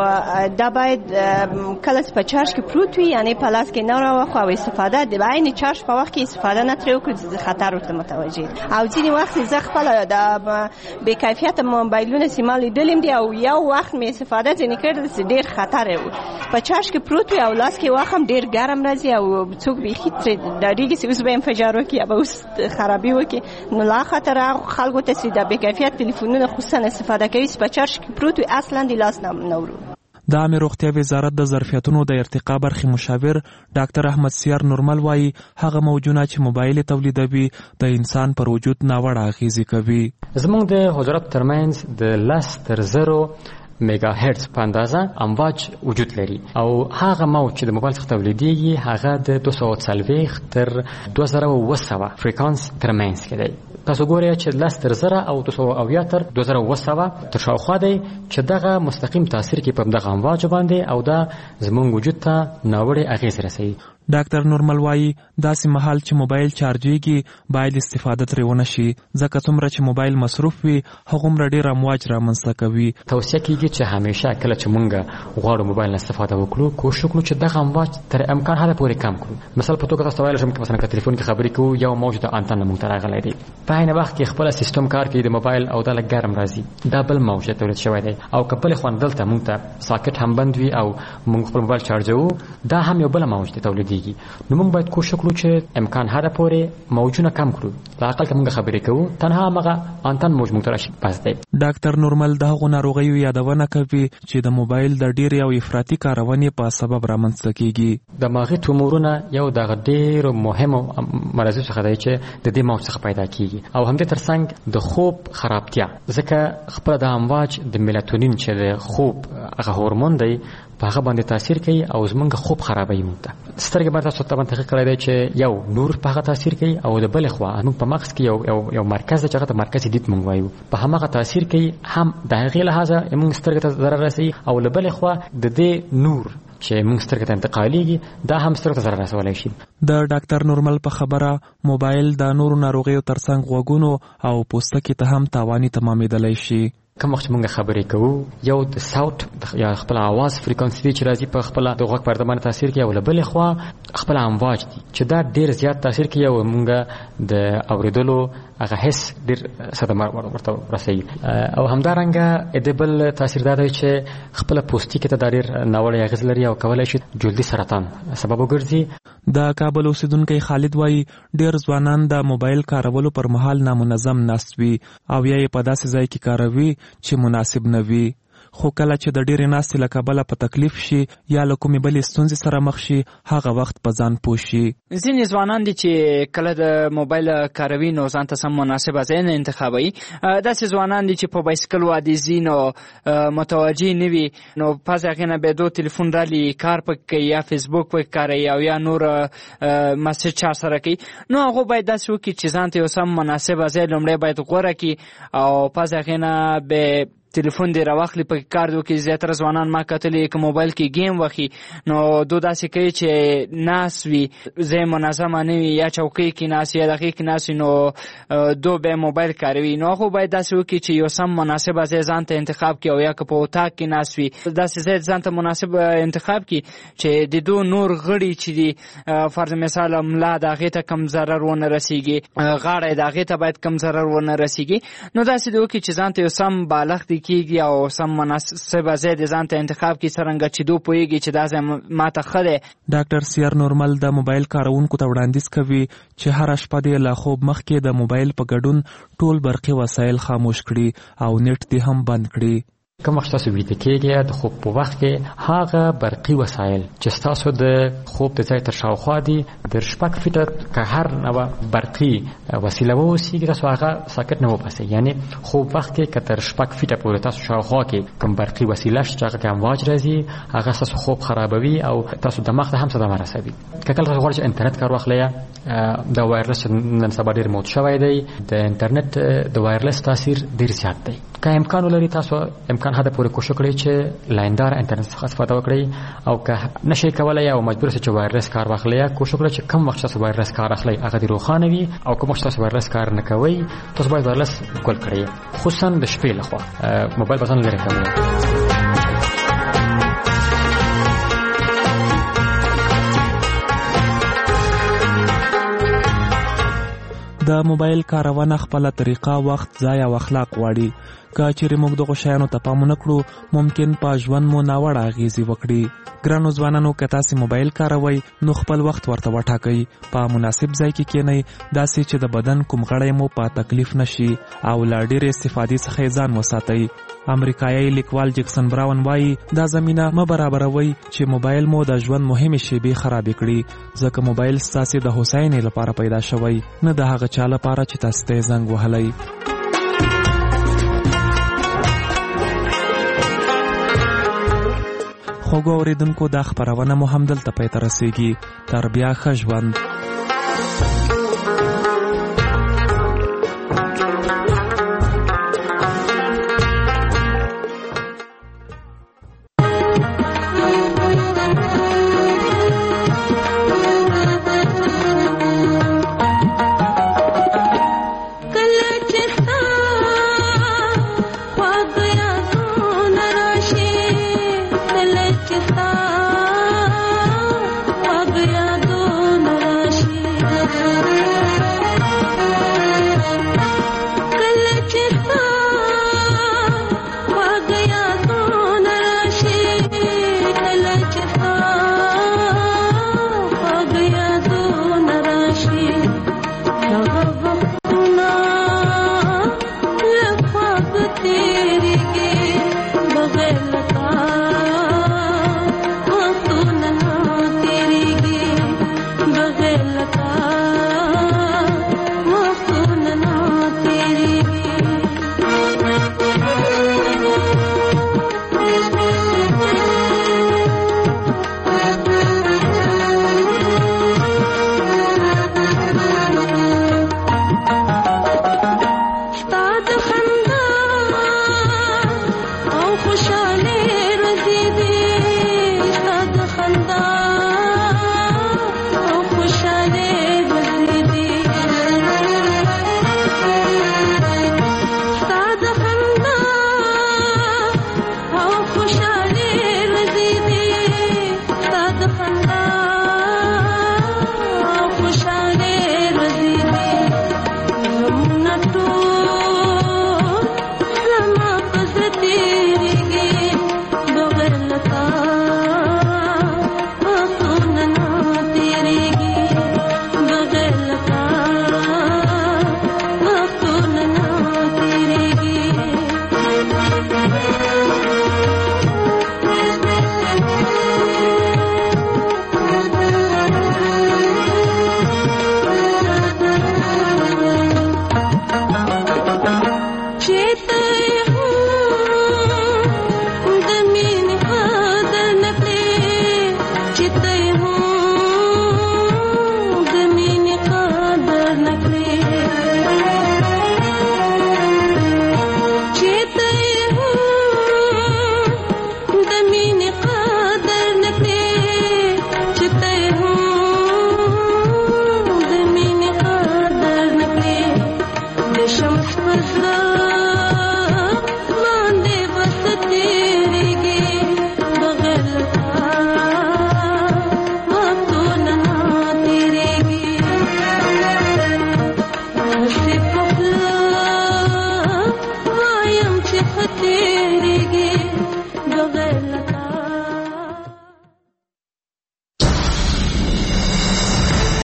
او دا باید کله په چارج کې پروت وي یعنی په لاس کې نه راوخو او استفاده د عین چارج په وخت کې استفاده نه ترې وکړو د خطر ورته متوجه او ځینې وخت زه خپل د بې کیفیته موبایلونه استعمال لیدلم دي او یو وخت مې استفاده ځینې کړل چې ډیر خطر و په چارج کې پروت وي او لاس کې واخم ډیر ګرم راځي او څوک بیخي ترې ډاډېږي چې اوس به انفجار وکړي او اوس خرابي وکړي نو لا خطر خلکو ته چې د بې کیفیت تلیفونونه خصوصا استفاده کوي چې په چارج کې پروت وي اصلا د لاس نه ورو. د عامه روغتیا وزارت د ظرفیتونو د ارتقا برخې مشاور ډاکټر احمد سیار نورمل وایي هغه موجونه چې موبایل تولیدوي د انسان پر وجود ناوړه اغیزې کوي. زموږ د حجرات ترمنځ د 10 تر 0 میگا هرتز په اندازه امواج وجود لري او هغه موج چې د موبایل څخه تولیدېږي هغه د 240 تر 2700 فریکانس ترمنځ کې دی. تاسو ګورئ چې 10 تر 0 او 200 تر 2700 تر شاوخوا دی چې دغه مستقیم تاثیر کوي په دغه امواج باندې او دا زموږ وجود ته ناوړه اغیز رسوي. ډاکټر نورمل وایي داسې مهال چې موبایل چارجېږي باید استفاده ترې ونه شي ځکه څومره چې موبایل مصروف وي هغومره ډېر امواج رامنځته کوي. توصیه کېږي چې همیشه کله چې موږ غواړو موبایل نه استفاده وکړو کوشش وکړو چې دغه امواج تر امکان حده پورې کم کړو. مثال په توګه تاسو ویلی شم که مثلا که تلیفون کې خبرې کوو یو موج د انتن موږ ته راغلی دی په عین وخت کې خپله سیستم کار کوي د موبایل او دا لږ ګرم راځي دا بل موج تولید شوی دی او که بلې خوا دلته موږ ته ساکټ هم بند وي او موږ خپل موبایل چارجوو دا هم یو بله موج دی تولیدېږي. نو موږ باید کوشش وکړو چې امکان حده پورې موجونه کم کړو له اقل که موږ خبرې کوو تنها همغه انتن موج موږ ته راشي بس دی. ډاکټر نورمل د هغو ناروغیو یادونه کوي چې د موبایل د ډېرې او افراطي کارونې په سبب رامنځته کېږي. دماغي تومورونه یو دغه ډېرو مهمو مرضو څخه دی چې د دې موج څخه پیدا کېږي او همدې ترڅنګ د خوب خرابتیا ځکه خپله د امواج د میلاتونین چې د خوب هغه هورمون دی په هغه باندې تاثیر کوي او زمونږ خوب خرابوي موږ ته. سترګې باندې تاسو ته تحقیق کړی دی چې یو نور په هغه تاثیر کوي او د بلې خوا موږ په مغز کې یو مرکز دی چې هغه ته مرکز دید موږ وایو په هماغه تاثیر کوي هم د هغې لحاظه موږ سترګې ته ضرر رسوي او له بلې خوا د دې نور چې موږ سترګې ته انتقالېږي دا هم سترګو ته ضرر رسولی شي. د ډاکټر نورمل په خبره موبایل د نورو ناروغیو ترڅنګ غوږونو او پوستکي ته هم تاواني تمامېدلی شي. کوم وخت موږ خبرې کوو یو د صوت یا خپل आवाज فریکونسي چې راځي په خپل د غوږ پرده باندې تاثیر کوي او له بلې خوا خپل امواج دي چې دا ډېر زیات تاثیر کوي او موږ د اوریدلو هغه حس ډیر صدمه ورته رسوي. او همدارنګه د بل تاثیر دا دی چې خپل پوستکي ته د ډیر ناوړه اغېز لري او کولای شي جلدي سرطان سبب وګرځي. د کابل اوسیدونکو خالد وایي ډیر ځوانان د موبایل کارولو پر مهال نامنظم ناست وي او یا یې په داسې ځای کې کاروي چې مناسب نه وي. خو کله چې د ډېرې ناستې له کبله په تکلیف شي یا له کومې بلې ستونزې سره مخ شي هغه وخت په ځان پوه شي. ځینې ځوانان دي چې کله د موبایل کاروي نو ځان ته سم مناسبه ځای نه انتخابوي. داسې ځوانان دي چې په بایسکل واده ځي نو متوجه نه وي نو پس هغې نه بیا دو تلیفون رالي کار پکې کوي یا فیسبوک پکې کاروي او یا نور مسیج چا سره کوي. نو هغوی باید داسې وکړي چې ځان ته یو سم مناسبه ځای لومړی باید غوره کړي او پس هغې نه به تلیفون دی راواخلي پکې کار دی وکړي. زیاتره ځوانان ما کتلي که موبایل کې گیم وخي نو دو داسې کوي چې ناست وي ځای منظمه نه وي یا چوکۍ کې ناست یا دغې کې ناست وي نو دو بیا موبایل کاروي. نو هغوی باید داسې وکړي چې یو سم مناسبه ځای ځان ته انتخاب کړي او یا که په اتاق کې ناست وي داسې ځای ځان ته مناسب انتخاب کړي چې د دو نور غړي چې دي فرض مثال ملا د هغې ته کم ضرر ونه رسېږي غاړه د هغې ته باید کم ضرر ونه رسېږي. نو داسې دی وکړي چې ځان ته یو سم بالغ دی کیږي او سم مناسبه ځای د ځان ته انتخاب کړي څرنګه چې دو پوهېږي چې دا ځای ماته ښه دی. ډاکټر سیار نورمل د موبایل کاروونکو ته وړاندیز کوي چې هره شپه دې له خوب مخکې د موبایل په ګډون ټول برقي وسایل خاموش کړي او نت دې هم بند کړي. کوم وخت تاسو ویده کېږئ د خوب په وخت کې هغه برقي وسایل چې ستاسو د خوب د ځای تر شاوخوا دي د 6 فیټه که هر نوع برقي وسیله واوسېږي تاسو هغه ساکت نه وباسئ. یعنې خوب وخت کې که تر 6 فیټه پورې تاسو شاوخوا کې کوم برقي وسیله شته چې هغه کې امواج راځي هغه ستاسو خوب خرابوي او تاسو دماغ ته هم صدمه رسوي. که کله تاسو غواړئ چې انټرنټ کار واخلئ د وایرلس نن سبا ډېر موت شوی دی د انټرنټ د وایرلس تاثیر ډېر زیات دی. که امکان ولري تاسو امکان حد پورې کوشش وکړئ چې لایندار انټرنټ څخه استفاده وکړئ او که نشئ کولی یا مجبور شئ چې وایرلس کار واخلئ کوشش وکړئ چې کم وخت تاسو وایرلس کار اخلئ هغه دې روښانه وي او کوم وخت تاسو وایرلس کار نه کوئ تاسو باید وایرلس ګل کړئ خصوصا د شپې لخوا موبایل به ځان لرې کوئ. د موبایل کارونه خپله طریقه وخت ځای او اخلاق غواړي. که چیرې موږ دغو شیانو ته پام ونه کړو ممکن په ژوند مو ناوړه اغېزې وکړي. ګرانو ځوانانو که تاسې موبایل کاروئ نو خپل وخت ورته وټاکئ په مناسب ځای کې کښېنئ داسې چې د بدن کوم غړی مو په تکلیف نشي او له ډېرې استفادې څخه یې ځان وساتئ. امریکایي لیکوال جکسن براون وایي دا زمینه مه برابروئ چې موبایل مو د ژوند مهمې شیبې خرابې کړي ځکه موبایل ستاسې د هوساینې لپاره پیدا شوی نه د هغه چا لپاره چې تاسو ته یې زنګ وهلی. خوږو اوریدونکو دا خپرونه مو هم دلته پای ته رسیږي. تر بیا ښه ژوند.